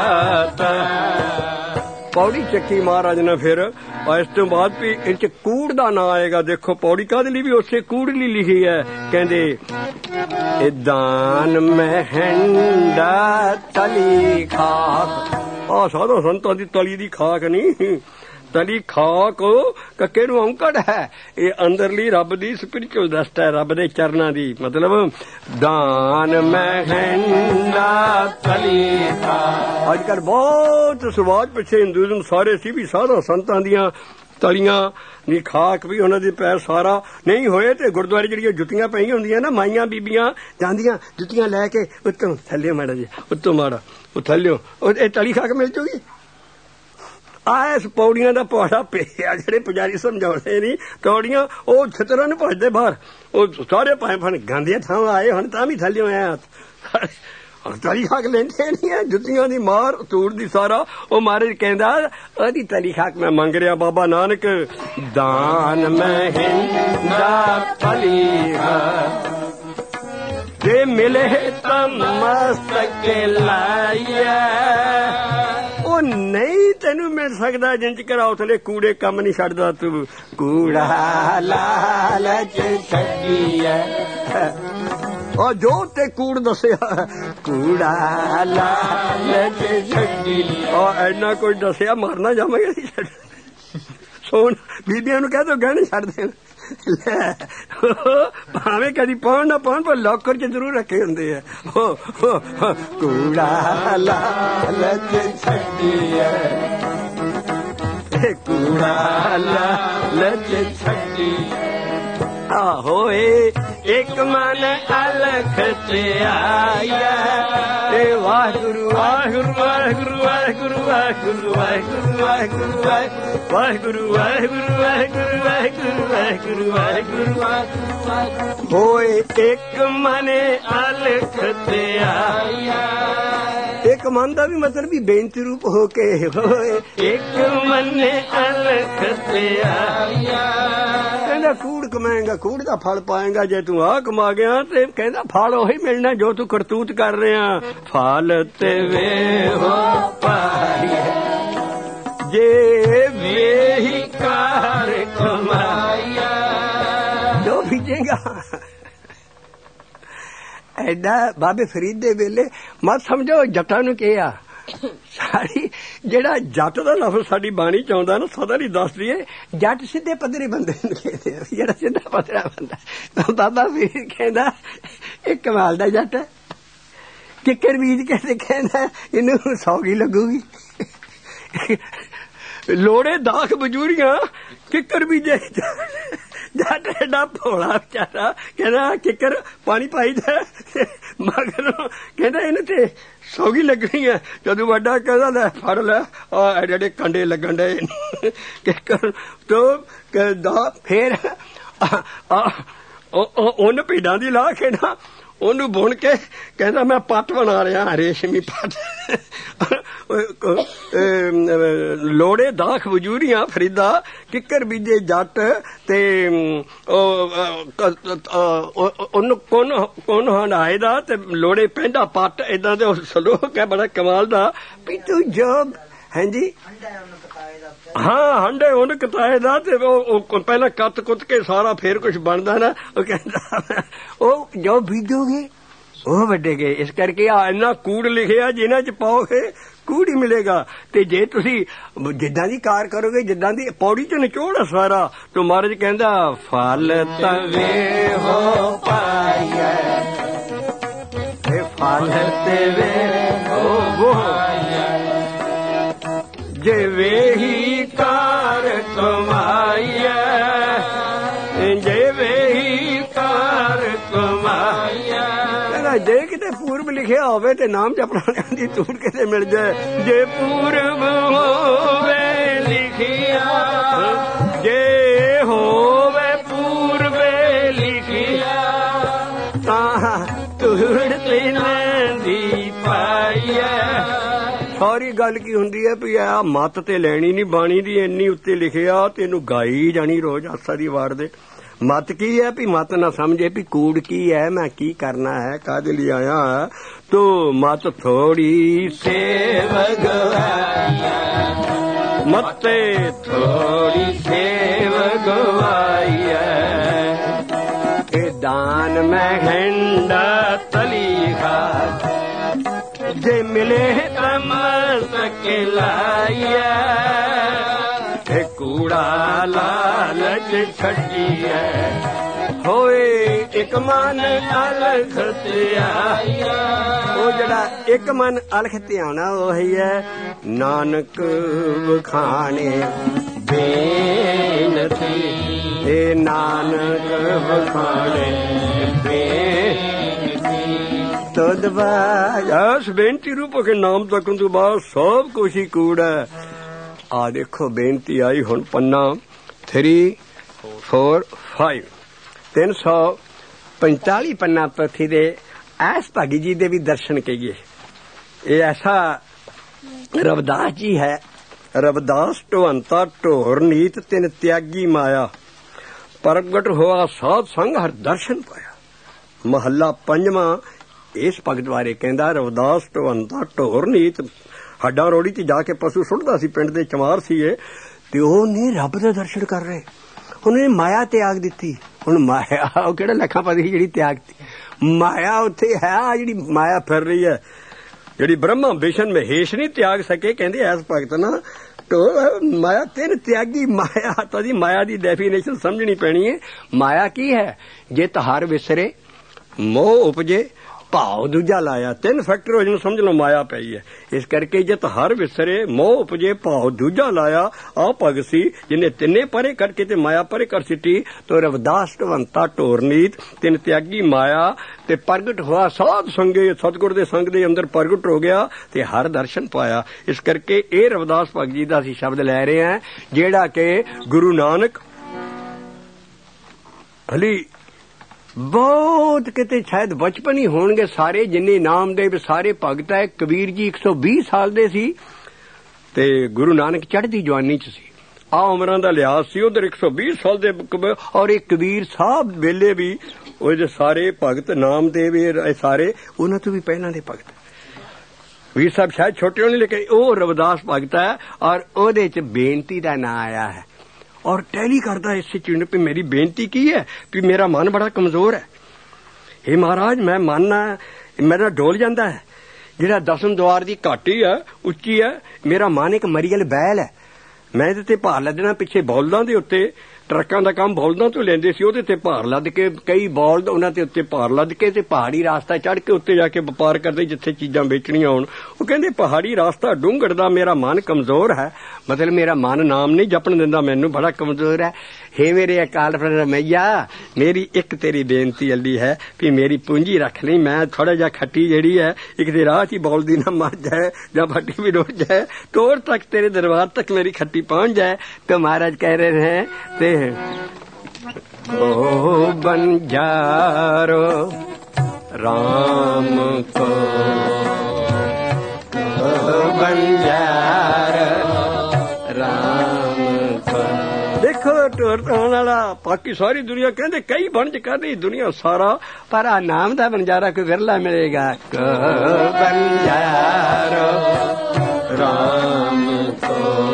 ਪੌੜੀ ਚੱਕੀ ਮਹਾਰਾਜ ਨੇ ਫਿਰ ਇਸ ਤੋਂ ਬਾਅਦ ਵੀ ਇਹ ਚ ਕੂੜ ਦਾ ਨਾਂ ਆਏਗਾ। ਦੇਖੋ ਪੌੜੀ ਕਾਹਦੇ ਲਈ ਵੀ ਉਸੇ ਕੂੜ ਲਈ ਲਿਖੀ ਹੈ। ਕਹਿੰਦੇ ਇਹ ਦਾਨ ਮਹਿੰਡਾ ਤਲੀ ਖਾਕ। ਆਹ ਸਾਧੂ ਸੰਤਾਂ ਦੀ ਤਲੀ ਦੀ ਖਾਕ ਨਹੀਂ, ਤਲੀ ਖਾਕ ਕੱਕੇ ਨੂੰ ਔਂਕੜ ਹੈ। ਇਹ ਅੰਦਰਲੀ ਰੱਬ ਦੀ ਸਪਿਰਿਚੁਅਲ ਦਸਤ ਹੈ, ਰੱਬ ਦੇ ਚਰਨਾਂ ਦੀ। ਮਤਲਬ ਦਾਨ ਮਹਿੰਡਾ ਤਲੀ ਖਾਕ। ਅੱਜ ਕੱਲ੍ਹ ਬਹੁਤ ਸਮਾਜ ਪਿੱਛੇ ਹਿੰਦੂਇਜ਼ਮ ਸਾਰੇ ਸੀ ਵੀ ਸਾਧੂ ਸੰਤਾਂ ਦੀਆਂ ਤਲੀਆਂ ਨੀ ਖਾਕ ਵੀ ਉਹਨਾਂ ਦੇ ਪੈਰ ਸਾਰਾ ਨਹੀਂ ਹੋਏ। ਤੇ ਗੁਰਦੁਆਰੇ ਜਿਹੜੀਆਂ ਜੁੱਤੀਆਂ ਪਈਆਂ ਹੁੰਦੀਆਂ ਨਾ, ਮਾਈਆਂ ਬੀਬੀਆਂ ਜਾਂਦੀਆਂ ਜੁੱਤੀਆਂ ਲੈ ਕੇ ਉੱਤੋਂ ਥੱਲੇ ਮਾੜਾ ਜੀ ਉੱਤੋਂ ਮਾੜਾ ਉਹ ਥੱਲਿਓ ਇਹ ਤਲੀ ਖਾਕ ਮਿਲ ਜੂਗੀ। ਆ ਇਸ ਪੌੜੀਆਂ ਦਾ ਪੌੜਾ ਪਿਆ ਜਿਹੜੇ ਪੁਜਾਰੀ ਸਮਝਾਉਂਦੇ ਨਹੀਂ ਪੌੜੀਆਂ ਉਹ ਛਤਰਾਂ ਨੂੰ ਭੱਜਦੇ ਬਾਹਰ। ਉਹ ਸਾਰੇ ਭਾਵੇਂ ਫਣ ਗਾਂਦੀਆਂ ਥਾਂ ਆਏ ਹੁਣ ਤਾਂ ਵੀ ਥੱਲੇ ਆਇਆ। ਤਲੀ ਖਾਕ ਲੈਂਦੇ ਨਹੀਂ ਹੈ, ਜੁੱਤੀਆਂ ਦੀ ਮਾਰ ਤੂੜ ਦੀ ਸਾਰਾ। ਉਹ ਮਹਾਰਾਜ ਕਹਿੰਦਾ ਉਹਦੀ ਤਲੀ ਖਾਕ ਮੈਂ ਮੰਗ ਰਿਹਾ। ਬਾਬਾ ਨਾਨਕ ਦਾਨ ਮਹਿੰਦਾ ਤਲੀ ਜੇ ਮਿਲੇ ਤਾਂ ਮਸਤਕ ਲਾਇਆ। ਉਹ ਨਹੀਂ ਤੈਨੂੰ ਮਿਲ ਸਕਦਾ ਜਿੰਜ ਕਰਾ ਉਥਲੇ ਕੂੜੇ ਕੰਮ ਨਹੀਂ ਛੱਡਦਾ ਤੂੰ। ਕੂੜਾ ਲਾਲਚ ਛੱਡੀਐ ਉਹ ਜੋ ਤੇ ਕੂੜ ਦੱਸਿਆ। ਕੂੜਾ ਲਾਲਚ ਛੱਡੀ ਉਹ ਇੰਨਾ ਕੁਝ ਦੱਸਿਆ ਮਰਨਾ ਜਾਵਾਂਗੇ। ਸੋਨ ਬੀਬੀਆਂ ਨੂੰ ਕਹਿ ਦੋ ਗਹਿਣੇ ਛੱਡ ਦੇਣ। ਲੈ ਭਾਵੇਂ ਕਦੀ ਪਾਉਣ ਨਾ ਪਾਉਣ ਪਰ ਲੋਕਰ ਚ ਜ਼ਰੂਰ ਰੱਖੇ ਹੁੰਦੇ ਆ। ਕੂੜਾ ਲਾਲਚ ਛੱਡੀਐ ਕੂੜਾ ਲਾਲਚ ਛੱਡੀ। ਆਹੋ ਇੱਕ ਮਨ ਅਲਖ ਤੇ ਆਇਆ। ਏ ਵਾਹਿਗੁਰੂ ਵਾਹਿਗੁਰੂ ਵਾਹਿਗੁਰੂ ਵਾਹਿਗੁਰੂ ਵਾਹਿਗੁਰੂ ਵਾਹਿਗੁਰੂ ਵਾਹਿਗੁਰੂ ਵਾਹਿਗੁਰੂ ਵਾਹਿਗੁਰੂ ਵਾਹਿਗੁਰੂ ਵਾਹਿਗੁਰੂ ਵਾਹਿਗੁਰੂ ਵਾਹਿਗੁਰੂ ਹੋਏ ਇੱਕ ਮਨ ਅਲਖ ਤੇ ਆਇਆ। ਇੱਕ ਮਨ ਦਾ ਵੀ ਮਤਲਬ ਵੀ ਬੇਨਤੀ ਰੂਪ ਹੋ ਕੇ ਹੋਏ ਇੱਕ ਮਨ ਅਲਖ ਤੇ ਆਇਆ। ਕਹਿੰਦਾ ਕੂੜ ਕਮਾਏਗਾ ਕੂੜ ਦਾ ਫਲ ਪਾਏਗਾ। ਜੇ ਤੂੰ ਆਹ ਕਮਾ ਗਿਆ ਤੇ ਕਹਿੰਦਾ ਫਲ ਉਹੀ ਮਿਲਣਾ ਜੋ ਤੂੰ ਕਰਤੂਤ ਕਰ ਰਿਹਾ। ਫਲ ਤੇ ਵੇ ਹੋ ਪਾਈਏ ਜੇ ਵੇਹੀ ਕਾਰ ਕਮਾਇਆ ਜੋ ਭੀਜੇਗਾ। ਐਡਾ ਬਾਬੇ ਫਰੀਦ ਦੇ ਵੇਲੇ ਮਤ ਸਮਝੋ ਜੱਟਾਂ ਨੂੰ ਕਿਹਾ ਸਾਡੀ ਜਿਹੜਾ ਜੱਟ ਦਾ ਲਫ਼ਜ਼ ਸਾਡੀ ਬਾਣੀ ਚ ਆਉਂਦਾ ਨਾ ਸਦਾ ਨਹੀਂ ਦੱਸਦੀ ਹੈ ਜੱਟ ਸਿੱਧੇ ਪੱਧਰੇ ਬੰਦੇ ਨੂੰ ਕਹਿੰਦੇ ਆ ਜਿਹੜਾ ਸਿੱਧਾ ਪੱਧਰਾ ਬੰਦਾ ਬਾਬਾ ਫਰੀਦ ਕਹਿੰਦਾ ਇਹ ਕਮਾਲ ਦਾ ਜੱਟ ਹੈ ਕਿੱਕਰ ਬੀਜ ਕੇ ਕਹਿੰਦਾ ਇਹਨੂੰ ਸੌਗੀ ਲੱਗੂਗੀ ਲੋੜੇ ਦਾਖ ਬਜੂਰੀਆਂ ਕਿੱਕਰ ਬੀਜੇ ਜੱਟ ਐਡਾ ਭੋਲਾ ਵਿਚਾਰਾ ਕਹਿੰਦਾ ਕਿੱਕਰ ਪਾਣੀ ਪਾਈਦਾ ਮਗਰ ਕਹਿੰਦਾ ਇਹਨੂੰ ਤੇ ਸੌਗੀ ਲੱਗਣੀ ਹੈ ਜਦੋਂ ਵੱਡਾ ਕਹਿੰਦਾ ਲੈ ਫੜ ਲੈ ਆ ਜਿਹੜੇ ਕੰਡੇ ਲੱਗਣ ਡੇ ਕਿੱਕਰ ਤੋਂ ਕਹਿੰਦਾ ਫੇਰ ਉਹਨ ਭੇਡਾਂ ਦੀ ਲਾਹ ਕੇ ਨਾ ਉਹਨੂੰ ਬੁਣ ਕੇ ਕਹਿੰਦਾ ਮੈਂ ਪੱਟ ਬਣਾ ਰਿਹਾ ਰੇਸ਼ਮੀ ਪੱਟ ਲੋੜੇ ਦਾਖ ਵਜੂਰੀਆਂ ਫਰੀਦਾ ਕਿੱਕਰ ਬੀਜੇ ਜੱਟ ਤੇ ਉਹਨੂੰ ਕੋਨ ਕੋਨ ਹੰਡਾਏ ਦਾ ਤੇ ਲੋੜੇ ਪੈਂਦਾ ਪੱਟ ਏਦਾਂ ਦੇ ਸਲੋਕ ਹੈ ਬੜਾ ਕਮਾਲ ਦਾ ਵੀ ਤੂੰ ਜੋਬ ਹਾਂਜੀ ਹਾਂ ਹੰਡੇ ਉਹਨੂੰ ਕਤਾਏ ਦਾ ਤੇ ਉਹ ਪਹਿਲਾਂ ਕੱਤ ਕੁੱਤ ਕੇ ਸਾਰਾ ਫੇਰ ਕੁਛ ਬਣਦਾ ਨਾ ਉਹ ਕਹਿੰਦਾ ਉਹ ਜੋ ਬੀਜੋਗੇ ਉਹ ਵੱਡੇਗੇ ਇਸ ਕਰਕੇ ਆ ਇੰਨਾ ਕੂੜ ਲਿਖਿਆ ਜਿਹਨਾਂ ਚ ਪਾਓਗੇ ਕੂੜ ਹੀ ਮਿਲੇਗਾ ਤੇ ਜੇ ਤੁਸੀਂ ਜਿੱਦਾਂ ਦੀ ਕਾਰ ਕਰੋਗੇ ਜਿੱਦਾਂ ਦੀ ਪੌੜੀ ਚ ਨਿਚੋੜ ਸਾਰਾ ਤੇ ਮਹਾਰਾਜ ਕਹਿੰਦਾ ਫਲ ਤਵੇ ਹੋ ਪਾਈਐ ਇਹ ਫਲ ਤਵੇ ਹੋ ਜੇ ਵੇਹੀ ਕਾਰ ਕਮਾਈਐ ਜੇ ਵੇਹੀ ਕਾਰ ਕਮਾਈਐ ਕਹਿੰਦਾ ਜੇ ਕਿਤੇ ਪੂਰਬ ਲਿਖਿਆ ਹੋਵੇ ਤੇ ਨਾਮ ਜਪਣਾ ਦੀ ਤੂੜ ਕਿਤੇ ਮਿਲ ਜਾਏ ਜੇ ਪੂਰਬ ਹੋਵੇ ਲਿਖਿਆ ਜੇ ਹੋਵੇ ਪੂਰਬੇ ਲਿਖਿਆ ਤਾਂ ਤੂੜ ਤੇ ਲੈਂਦੀ ਪਾਈਐ ਸਾਰੀ ਗੱਲ ਕੀ ਹੁੰਦੀ ਹੈ ਵੀ ਆ ਮੱਤ ਤੇ ਲੈਣੀ ਨੀ ਬਾਣੀ ਦੀ ਇੰਨੀ ਉੱਤੇ ਲਿਖਿਆ ਤੇ ਇਹਨੂੰ ਗਾਈ ਜਾਣੀ ਰੋਜ਼ ਆਸਾ ਦੀ ਵਾਰ ਦੇ ਮੱਤ ਕੀ ਹੈ ਵੀ ਮੱਤ ਨਾ ਸਮਝੇ ਵੀ ਕੂੜ ਕੀ ਹੈ ਮੈਂ ਕੀ ਕਰਨਾ ਹੈ ਕਾਹਦੇ ਲਈ ਆਇਆ ਤੂੰ ਮੱਤ ਥੋੜੀ ਸੇਵ ਗਵਾਈਐ ਮੱਤੇ ਥੋੜੀ ਸੇਵ ਗਵਾਈਐ ਇਹ ਦਾਨ ਮੈਂ ਹੰਡਾ ਤਲੀ ਖਾ ਜੇ ਮਿਲੇ ਤਮ ਸਕੇ ਲਾਈਐ ਇਹ ਕੂੜਾ ਲਾਲਚ ਛੱਡੀਐ ਹੋਏ ਇੱਕ ਮਨ ਅਲਖ ਧਿਆਈਐ ਉਹ ਜਿਹੜਾ ਇੱਕ ਮਨ ਅਲਖ ਧਿਆਉਣਾ ਉਹੀ ਹੈ ਨਾਨਕ ਵਖਾਣੇ ਬੇਨਤੀ ਇਹ ਨਾਨਕ ਵਖਾਣੇ ਬੇਨਤੀ ਤੁਧ ਬਾਸ ਬੇਨਤੀ ਰੂਪ ਕੇ ਨਾਮ ਤੱਕਣ ਤੋਂ ਬਾਅਦ ਸਭ ਕੁਛ ਹੀ ਕੂੜ ਹੈ ਆ ਦੇਖੋ ਬੇਨਤੀ ਆਈ ਹੁਣ ਪੰਨਾ ਥ੍ਰੀ ਫੋਰ ਫਾਈਵ ਤਿੰਨ ਸੌ ਪੰਤਾਲੀ ਪੰਨਾ ਪਥੀ ਦੇ ਐਸ ਭਾਗੀ ਜੀ ਦੇ ਵੀ ਦਰਸ਼ਨ ਕਹੀਏ ਇਹ ਐਸਾ ਰਵਿਦਾਸ ਜੀ ਹੈ ਰਵਿਦਾਸ ਢੋਅੰਤਾ ਢੋਰ ਨੀਤ ਤਿਨ ਤਿਆਗੀ ਮਾਇਆ ਪ੍ਰਗਟ ਹੋਆ ਸਾਧ ਸੰਗ ਹਰ ਦਰਸ਼ਨ ਪਾਇਆ ਮਹੱਲਾ ਪੰਜਵਾਂ ਇਸ ਭਗਤ ਬਾਰੇ ਕਹਿੰਦਾ ਰਵਿਦਾਸ ਢੋਅੰਤਾ ਢੋਰ ਨੀਤ ਹੱਡਾਂ ਰੋੜੀ ਚ ਜਾ ਕੇ ਪਸ਼ੂ ਸੁੱਟਦਾ ਸੀ ਪਿੰਡ ਦੇ ਚਮਾਰ ਸੀ ਇਹ ਤੇ ਉਹ ਨਹੀਂ ਰੱਬ ਦੇ ਦਰਸ਼ਨ ਕਰ ਰਹੇ ਉਹਨੇ ਮਾਇਆ ਤਿਆਗ ਦਿੱਤੀ ਹੁਣ ਮਾਇਆ ਉਹ ਕਿਹੜਾ ਲੱਖਾਂ ਪਤੀ ਜਿਹੜੀ ਤਿਆਗਤੀ ਮਾਇਆ ਉੱਥੇ ਹੈ ਆ ਜਿਹੜੀ ਮਾਇਆ ਫਿਰ ਰਹੀ ਹੈ ਜਿਹੜੀ ਬ੍ਰਹਮਾ ਵਿਸ਼ਨ ਮਹੇਸ਼ ਨਹੀਂ ਤਿਆਗ ਸਕੇ ਕਹਿੰਦੇ ਐਸ ਭਗਤ ਨਾ ਮਾਇਆ ਤਿੰਨ ਤਿਆਗੀ ਮਾਇਆ ਤਾਂ ਦੀ ਮਾਇਆ ਦੀ ਡੈਫੀਨੇਸ਼ਨ ਸਮਝਣੀ ਪੈਣੀ ਹੈ ਮਾਇਆ ਕੀ ਹੈ ਜੇ ਤਹਾਰ ਵਿਸਰੇ ਮੋਹ ਉਪਜੇ ਭਾਵ ਦੂਜਾ ਲਾਇਆ ਤਿੰਨ ਫੈਕਟਰ ਹੋ ਜਿਹਨੂੰ ਸਮਝ ਲਓ ਮਾਇਆ ਪਈ ਹੈ ਇਸ ਕਰਕੇ ਜੇ ਹਰ ਵਿਸਰੇ ਮੋਹ ਉਪਜੇ ਭਾਵ ਦੂਜਾ ਲਾਇਆ ਆ ਭਗਤ ਸੀ ਜਿਹਨੇ ਤਿੰਨੇ ਪਰੇ ਕਰਕੇ ਤੇ ਮਾਇਆ ਪਰੇ ਕਰ ਸਿੱਟੀ ਤੋ ਰਵਿਦਾਸ ਢਵੰਤਾ ਢੋਰਨੀਤ ਤਿੰਨ ਤਿਆਗੀ ਮਾਇਆ ਤੇ ਪ੍ਰਗਟ ਹੋਇਆ ਸਾਧ ਸੰਗੇ ਸਤਿਗੁਰ ਦੇ ਸੰਗ ਦੇ ਅੰਦਰ ਪ੍ਰਗਟ ਹੋ ਗਿਆ ਤੇ ਹਰ ਦਰਸ਼ਨ ਪਾਇਆ ਇਸ ਕਰਕੇ ਇਹ ਰਵਿਦਾਸ ਭਗਤ ਜੀ ਦਾ ਅਸੀਂ ਸ਼ਬਦ ਲੈ ਰਹੇ ਹਾਂ ਜਿਹੜਾ ਕਿ ਗੁਰੂ ਨਾਨਕ ਹਲੀ ਬਹੁਤ ਕਿਤੇ ਸ਼ਾਇਦ ਬਚਪਨ ਹੀ ਹੋਣਗੇ ਸਾਰੇ ਜਿੰਨੇ ਨਾਮਦੇਵ ਸਾਰੇ ਭਗਤ ਹੈ ਕਬੀਰ ਜੀ ਇੱਕ ਸੌ ਵੀਹ ਸਾਲ ਦੇ ਸੀ ਤੇ ਗੁਰੂ ਨਾਨਕ ਚੜ੍ਹਦੀ ਜਵਾਨੀ ਚ ਸੀ ਆ ਉਮਰਾਂ ਦਾ ਲਿਹਾਜ਼ ਸੀ ਉਧਰ ਇੱਕ ਸੌ ਵੀਹ ਸਾਲ ਦੇ ਔਰ ਇਹ ਕਬੀਰ ਸਾਹਿਬ ਵੇਲੇ ਵੀ ਉਹਦੇ ਸਾਰੇ ਭਗਤ ਨਾਮਦੇਵ ਇਹ ਸਾਰੇ ਉਹਨਾਂ ਤੋਂ ਵੀ ਪਹਿਲਾਂ ਦੇ ਭਗਤ ਵੀਰ ਸਾਹਿਬ ਸ਼ਾਇਦ ਛੋਟੇ ਹੋਣੇ ਲੇਕਿਨ ਉਹ ਰਵਿਦਾਸ ਭਗਤ ਹੈ ਔਰ ਉਹਦੇ ਚ ਬੇਨਤੀ ਦਾ ਨਾਂ ਆਇਆ ਹੈ ਔਰ ਟੈਲੀ ਕਰਦਾ ਇਸੇ ਚੀਜ਼ ਨੂੰ ਵੀ ਮੇਰੀ ਬੇਨਤੀ ਕੀ ਹੈ ਵੀ ਮੇਰਾ ਮਨ ਬੜਾ ਕਮਜ਼ੋਰ ਹੈ ਇਹ ਮਹਾਰਾਜ ਮੈਂ ਮੰਨਣਾ ਮੇਰਾ ਡੋਲ ਜਾਂਦਾ ਹੈ ਜਿਹੜਾ ਦਸਮ ਦੁਆਰ ਦੀ ਘਾਟੀ ਹੈ ਉੱਚੀ ਹੈ। ਮੇਰਾ ਮਨ ਇੱਕ ਮਰੀਅਲ ਬੈਲ ਹੈ। ਮੈਂ ਇਹਦੇ ਤੇ ਭਾਰ ਲੱਦਣਾ। ਪਿੱਛੇ ਬੌਲਦਾਂ ਦੇ ਉੱਤੇ ਟਰੱਕਾਂ ਦਾ ਕੰਮ ਬੌਲਦਾਂ ਤੋਂ ਲੈਂਦੇ ਸੀ, ਉਹਦੇ ਤੇ ਭਾਰ ਲੱਦ ਕੇ ਕਈ ਬੌਲਦ ਉਹਨਾਂ ਦੇ ਉੱਤੇ ਭਾਰ ਲੱਦ ਕੇ ਤੇ ਪਹਾੜੀ ਰਾਸਤਾ ਚੜ੍ਹ ਕੇ ਉੱਤੇ ਜਾ ਕੇ ਵਪਾਰ ਕਰਦੇ ਜਿੱਥੇ ਚੀਜ਼ਾਂ ਵੇਚਣੀਆਂ ਹੋਣ। ਉਹ ਕਹਿੰਦੇ ਪਹਾੜੀ ਰਾਸਤਾ ਡੂੰਘੜ ਦਾ, ਮੇਰਾ ਮਨ ਕਮਜ਼ੋਰ ਹੈ। ਮਤਲਬ ਮੇਰਾ ਮਨ ਨਾਮ ਨਹੀਂ ਜਪਣ ਦਿੰਦਾ, ਮੈਨੂੰ ਬੜਾ ਕਮਜ਼ੋਰ ਹੈ। ਹੇ ਮੇਰੇ ਅਕਾਲ ਪੁਰਖ ਰਮਈਆ, ਮੇਰੀ ਇੱਕ ਤੇਰੀ ਬੇਨਤੀ ਅੱਲੀ ਹੈ ਵੀ ਮੇਰੀ ਪੂੰਜੀ ਰੱਖ ਲਈ। ਮੈਂ ਥੋੜਾ ਜਿਹਾ ਖੱਟੀ ਜਿਹੜੀ ਹੈ ਇੱਕ ਦੇ ਰਾਹ 'ਚ ਹੀ ਬੌਲਦੀ ਨਾ ਮਰ ਜਾਏ ਜਾਂ ਫੱਟੀ ਵੀ ਰੁੜ ਜਾਏ, ਤੋੜ ਤੱਕ तेरे दरबार तक मेरी खट्टी पहुंच जाए। तो महाराज कह रहे हैं ते ओ बंजारो राम को, ओ बंजार राम को। देखो टोर टोन वाला बाकी सारी दुनिया कहते कई बंज कर रही दुनिया सारा, पर आ नाम दा बंजारा कोई विरला मिलेगा। को बंजारो राम को,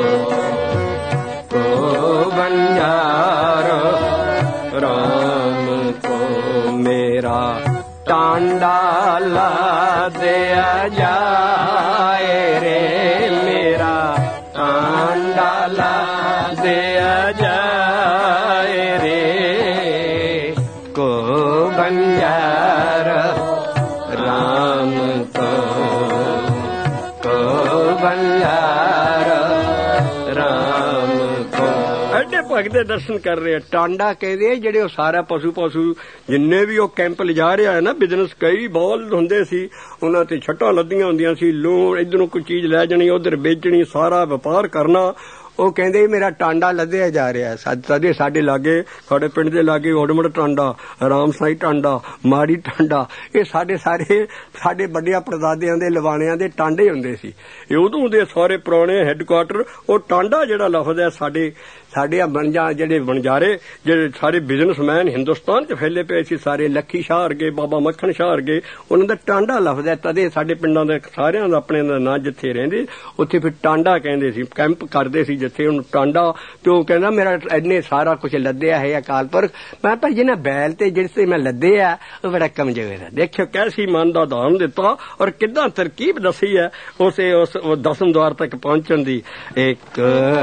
को बंजारो राम को। मेरा टांडा ला दिया जाए रे, मेरा टांडा ला दिया जाए रे, को बंजारो राम को, को बंजारो राम को। एडे भगत दे दर्शन कर रहे। टांडा कहते ਜਿਹੜੇ ਸਾਰਾ ਪਸ਼ੂ ਪਸ਼ੂ ਜਿੰਨੇ ਵੀ ਉਹ ਕੈਂਪ ਲਿਜਾ ਰਿਹਾ ਹੈ ਨਾ ਬਿਜ਼ਨਸ, ਕਈ ਬੌਲ ਹੁੰਦੇ ਸੀ ਉਹਨਾਂ ਤੇ ਛੱਟਾਂ ਲੱਦੀਆਂ ਹੁੰਦੀਆਂ ਸੀ, ਲੋਨ ਇੱਧਰੋਂ ਕੋਈ ਚੀਜ਼ ਲੈ ਜਾਣੀ ਉੱਧਰ ਵੇਚਣੀ, ਸਾਰਾ ਵਪਾਰ ਕਰਨਾ। ਉਹ ਕਹਿੰਦੇ ਮੇਰਾ ਟਾਂਡਾ ਲੱਦਿਆ ਜਾ ਰਿਹਾ। ਸਾਡੇ ਸਾਡੇ ਲਾਗੇ, ਸਾਡੇ ਪਿੰਡ ਦੇ ਲਾਗੇ ਉਡਮੜ ਟਾਂਡਾ, ਰਾਮ ਸਾਈ ਟਾਂਡਾ, ਮਾੜੀ ਟਾਂਡਾ, ਇਹ ਸਾਡੇ ਸਾਰੇ ਸਾਡੇ ਵੱਡਿਆਂ ਪੜਦਾਦਿਆਂ ਦੇ ਲਵਾਣਿਆਂ ਦੇ ਟਾਂਡੇ ਹੁੰਦੇ ਸੀ। ਇਹ ਉਦੋਂ ਦੇ ਸਾਰੇ ਪੁਰਾਣੇ ਹੈੱਡਕੁਆਟਰ। ਉਹ ਟਾਂਡਾ ਜਿਹੜਾ ਲਫ਼ਜ਼ ਹੈ ਸਾਡੇ ਸਾਡੇ ਆ ਬਣਜਾ ਜਿਹੜੇ ਬਣਜਾਰੇ ਜਿਹੜੇ ਸਾਰੇ ਬਿਜ਼ਨਸਮੈਨ ਹਿੰਦੁਸਤਾਨ 'ਚ ਫੈਲੇ ਪਏ ਸੀ ਸਾਰੇ, ਲੱਖੀ ਸ਼ਾਹ ਵਰਗੇ, ਬਾਬਾ ਮੱਖਣ ਸ਼ਾਹ ਵਰਗੇ, ਉਹਨਾਂ ਦਾ ਟਾਂਡਾ ਲਫ਼ਜ਼ ਹੈ। ਤਦੇ ਸਾਡੇ ਪਿੰਡਾਂ ਦੇ ਸਾਰਿਆਂ ਦਾ ਆਪਣੇ ਦਾ ਨਾਂ ਜਿੱਥੇ ਰਹਿੰਦੇ ਉੱਥੇ ਫਿਰ ਟਾਂਡਾ ਕਹਿੰਦੇ ਸੀ, ਕੈਂਪ ਕਰਦੇ ਸੀ ਜਿੱਥੇ ਉਹਨੂੰ ਟਾਂਡਾ। ਤੇ ਉਹ ਕਹਿੰਦਾ ਮੇਰਾ ਇੰਨੇ ਸਾਰਾ ਕੁਛ ਲੱਦਿਆ ਹੈ ਅਕਾਲ ਪੁਰਖ। ਮੈਂ ਪਰ ਜਿਹਨਾਂ ਬੈਲ ਤੇ ਜਿਸ ਮੈਂ ਲੱਦਿਆ ਉਹ ਬੜਾ ਕਮਜ਼ੋਰ ਹੈ। ਦੇਖਿਓ ਕੈਸੀ ਮਨ ਦਾ ਦਾਨ ਦਿੱਤਾ ਔਰ ਕਿੱਦਾਂ ਤਰਕੀਬ ਦੱਸੀ ਹੈ ਉਸੇ ਉਸ ਦਸਮ ਦੁਆਰ ਤੱਕ ਪਹੁੰਚਣ ਦੀ। ਇੱਕ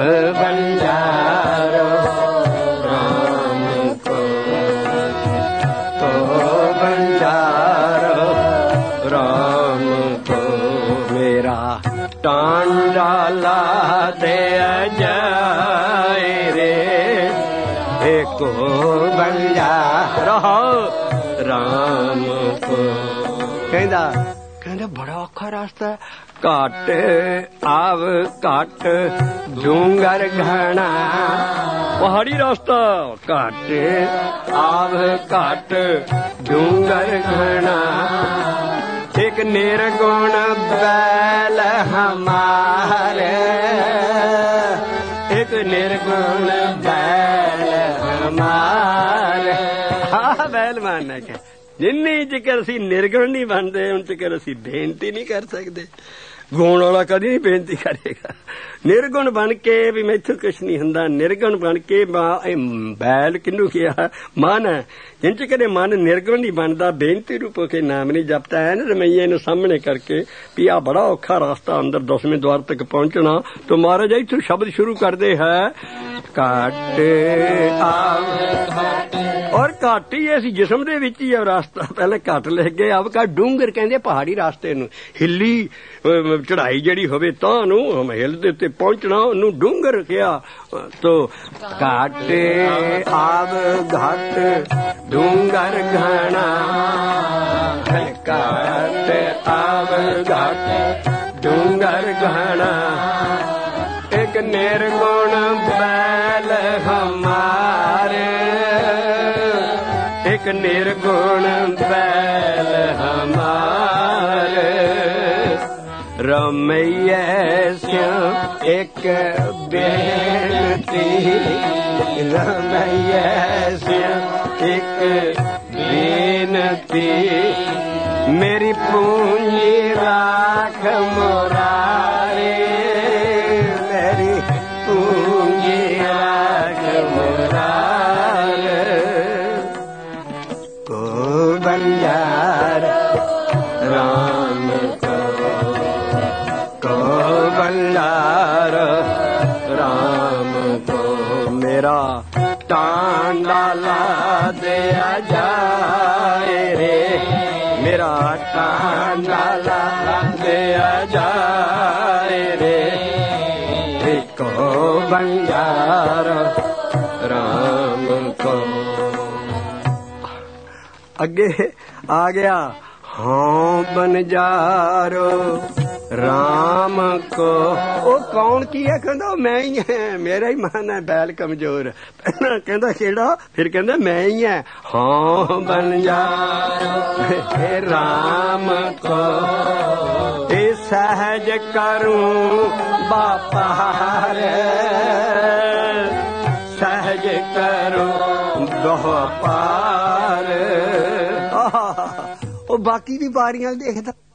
बंजारो राम को, तो बंजारो राम को। मेरा टांडा ला दे जाए रे, एक बंजारो राम को। कहंदा कहंदा बड़ा औखा रास्ता है। घाट आव घाट डूंगर घना, पहाड़ी रास्ता। घाट आव घाट डूंगर घना, एक निर्गुण बैल हमारे, एक निर्गुण बैल हमारे। हाँ बैल मानना क्या, जिन्नी चिकर असी निर्गुण नहीं बनते उन चिकर असी बेनती नहीं कर सकते। ਗੁਣ ਵਾਲਾ ਕਦੀ ਨਹੀਂ ਬੇਨਤੀ ਕਰੇਗਾ। ਨਿਰਗੁਣ ਬਣ ਕੇ ਵੀ ਮੈਥੋਂ ਕੁਛ ਨਹੀਂ ਹੁੰਦਾ, ਨਿਰਗੁਣ ਬਣ ਕੇ ਬੈਲ ਕਿਹਨੂੰ ਕਿਹਾ ਮਨ ਹੈ। ਜਿੰਨ ਚ ਕਦੇ ਮਨ ਨਿਰਗੁਣ ਨਹੀਂ ਬਣਦਾ, ਬੇਨਤੀ ਰੂਪ ਹੋ ਕੇ ਨਾਮ ਨਹੀਂ ਜਪਦਾ ਹੈ ਨਾ ਰਮਈਏ ਨੂੰ ਸਾਹਮਣੇ ਕਰਕੇ ਵੀ ਆ ਬੜਾ ਔਖਾ ਰਾਸਤਾ ਅੰਦਰ ਦਸਵੇਂ ਦੁਆਰ ਤੱਕ ਪਹੁੰਚਣਾ। ਤਾਂ ਮਹਾਰਾਜ ਇੱਥੋਂ ਸ਼ਬਦ ਸ਼ੁਰੂ ਕਰਦੇ ਹੈ ਘਾਟ ਆਵ ਔਰ ਘਾਟ ਹੀ ਅਸੀਂ ਜਿਸਮ ਦੇ ਵਿੱਚ ਹੀ ਆ ਰਾਸਤਾ। ਪਹਿਲੇ ਘੱਟ ਲੈ ਗਏ ਆਵ ਕਾ ਡੂੰਗਰ ਕਹਿੰਦੇ ਪਹਾੜੀ ਰਾਸਤੇ ਨੂੰ, ਹਿੱਲੀ ਚੜਾਈ ਜਿਹੜੀ ਹੋਵੇ ਤਾਂ ਨੂੰ ਹਿੱਲ ਦੇ ਉੱਤੇ ਪਹੁੰਚਣਾ ਉਹਨੂੰ ਡੂੰਗਰ ਕਿਹਾ। ਤੋ ਘਾਟ ਆਵ ਘਾਟ ਡੂੰਗਰ ਘਣਾ, ਘਾਟ ਆਵ ਘਾਟ ਡੂੰਗਰ ਘਣਾ, ਇੱਕ ਨਿਰਗੁਣ बैल हमारे, एक निर्गुण बैल हमारे। रमैया स्यों एक बेनती, रमैया स्यों एक बेनती, मेरी पूंजी राख मुरारे, मेरी पूंजी राख मुरारे। को बंजार राम को बंजार राम को मेरा टांडा ला दिया जाए रे, मेरा टांडा ला दिया जाए रे, को बंजार राम को। अगे आ गया हाँ बंजारो राम को। ओ कौन की है? कहंदा मैं ही है, मेरा ही मन है बैल कमजोर। पहला कहंदा केड़ा, फिर कहंदा मैं ही है। हाँ बंजारो राम को ए सहज करूं बापार, सहज करूं दोह पार। ओ बाकी भी बारियां देखदा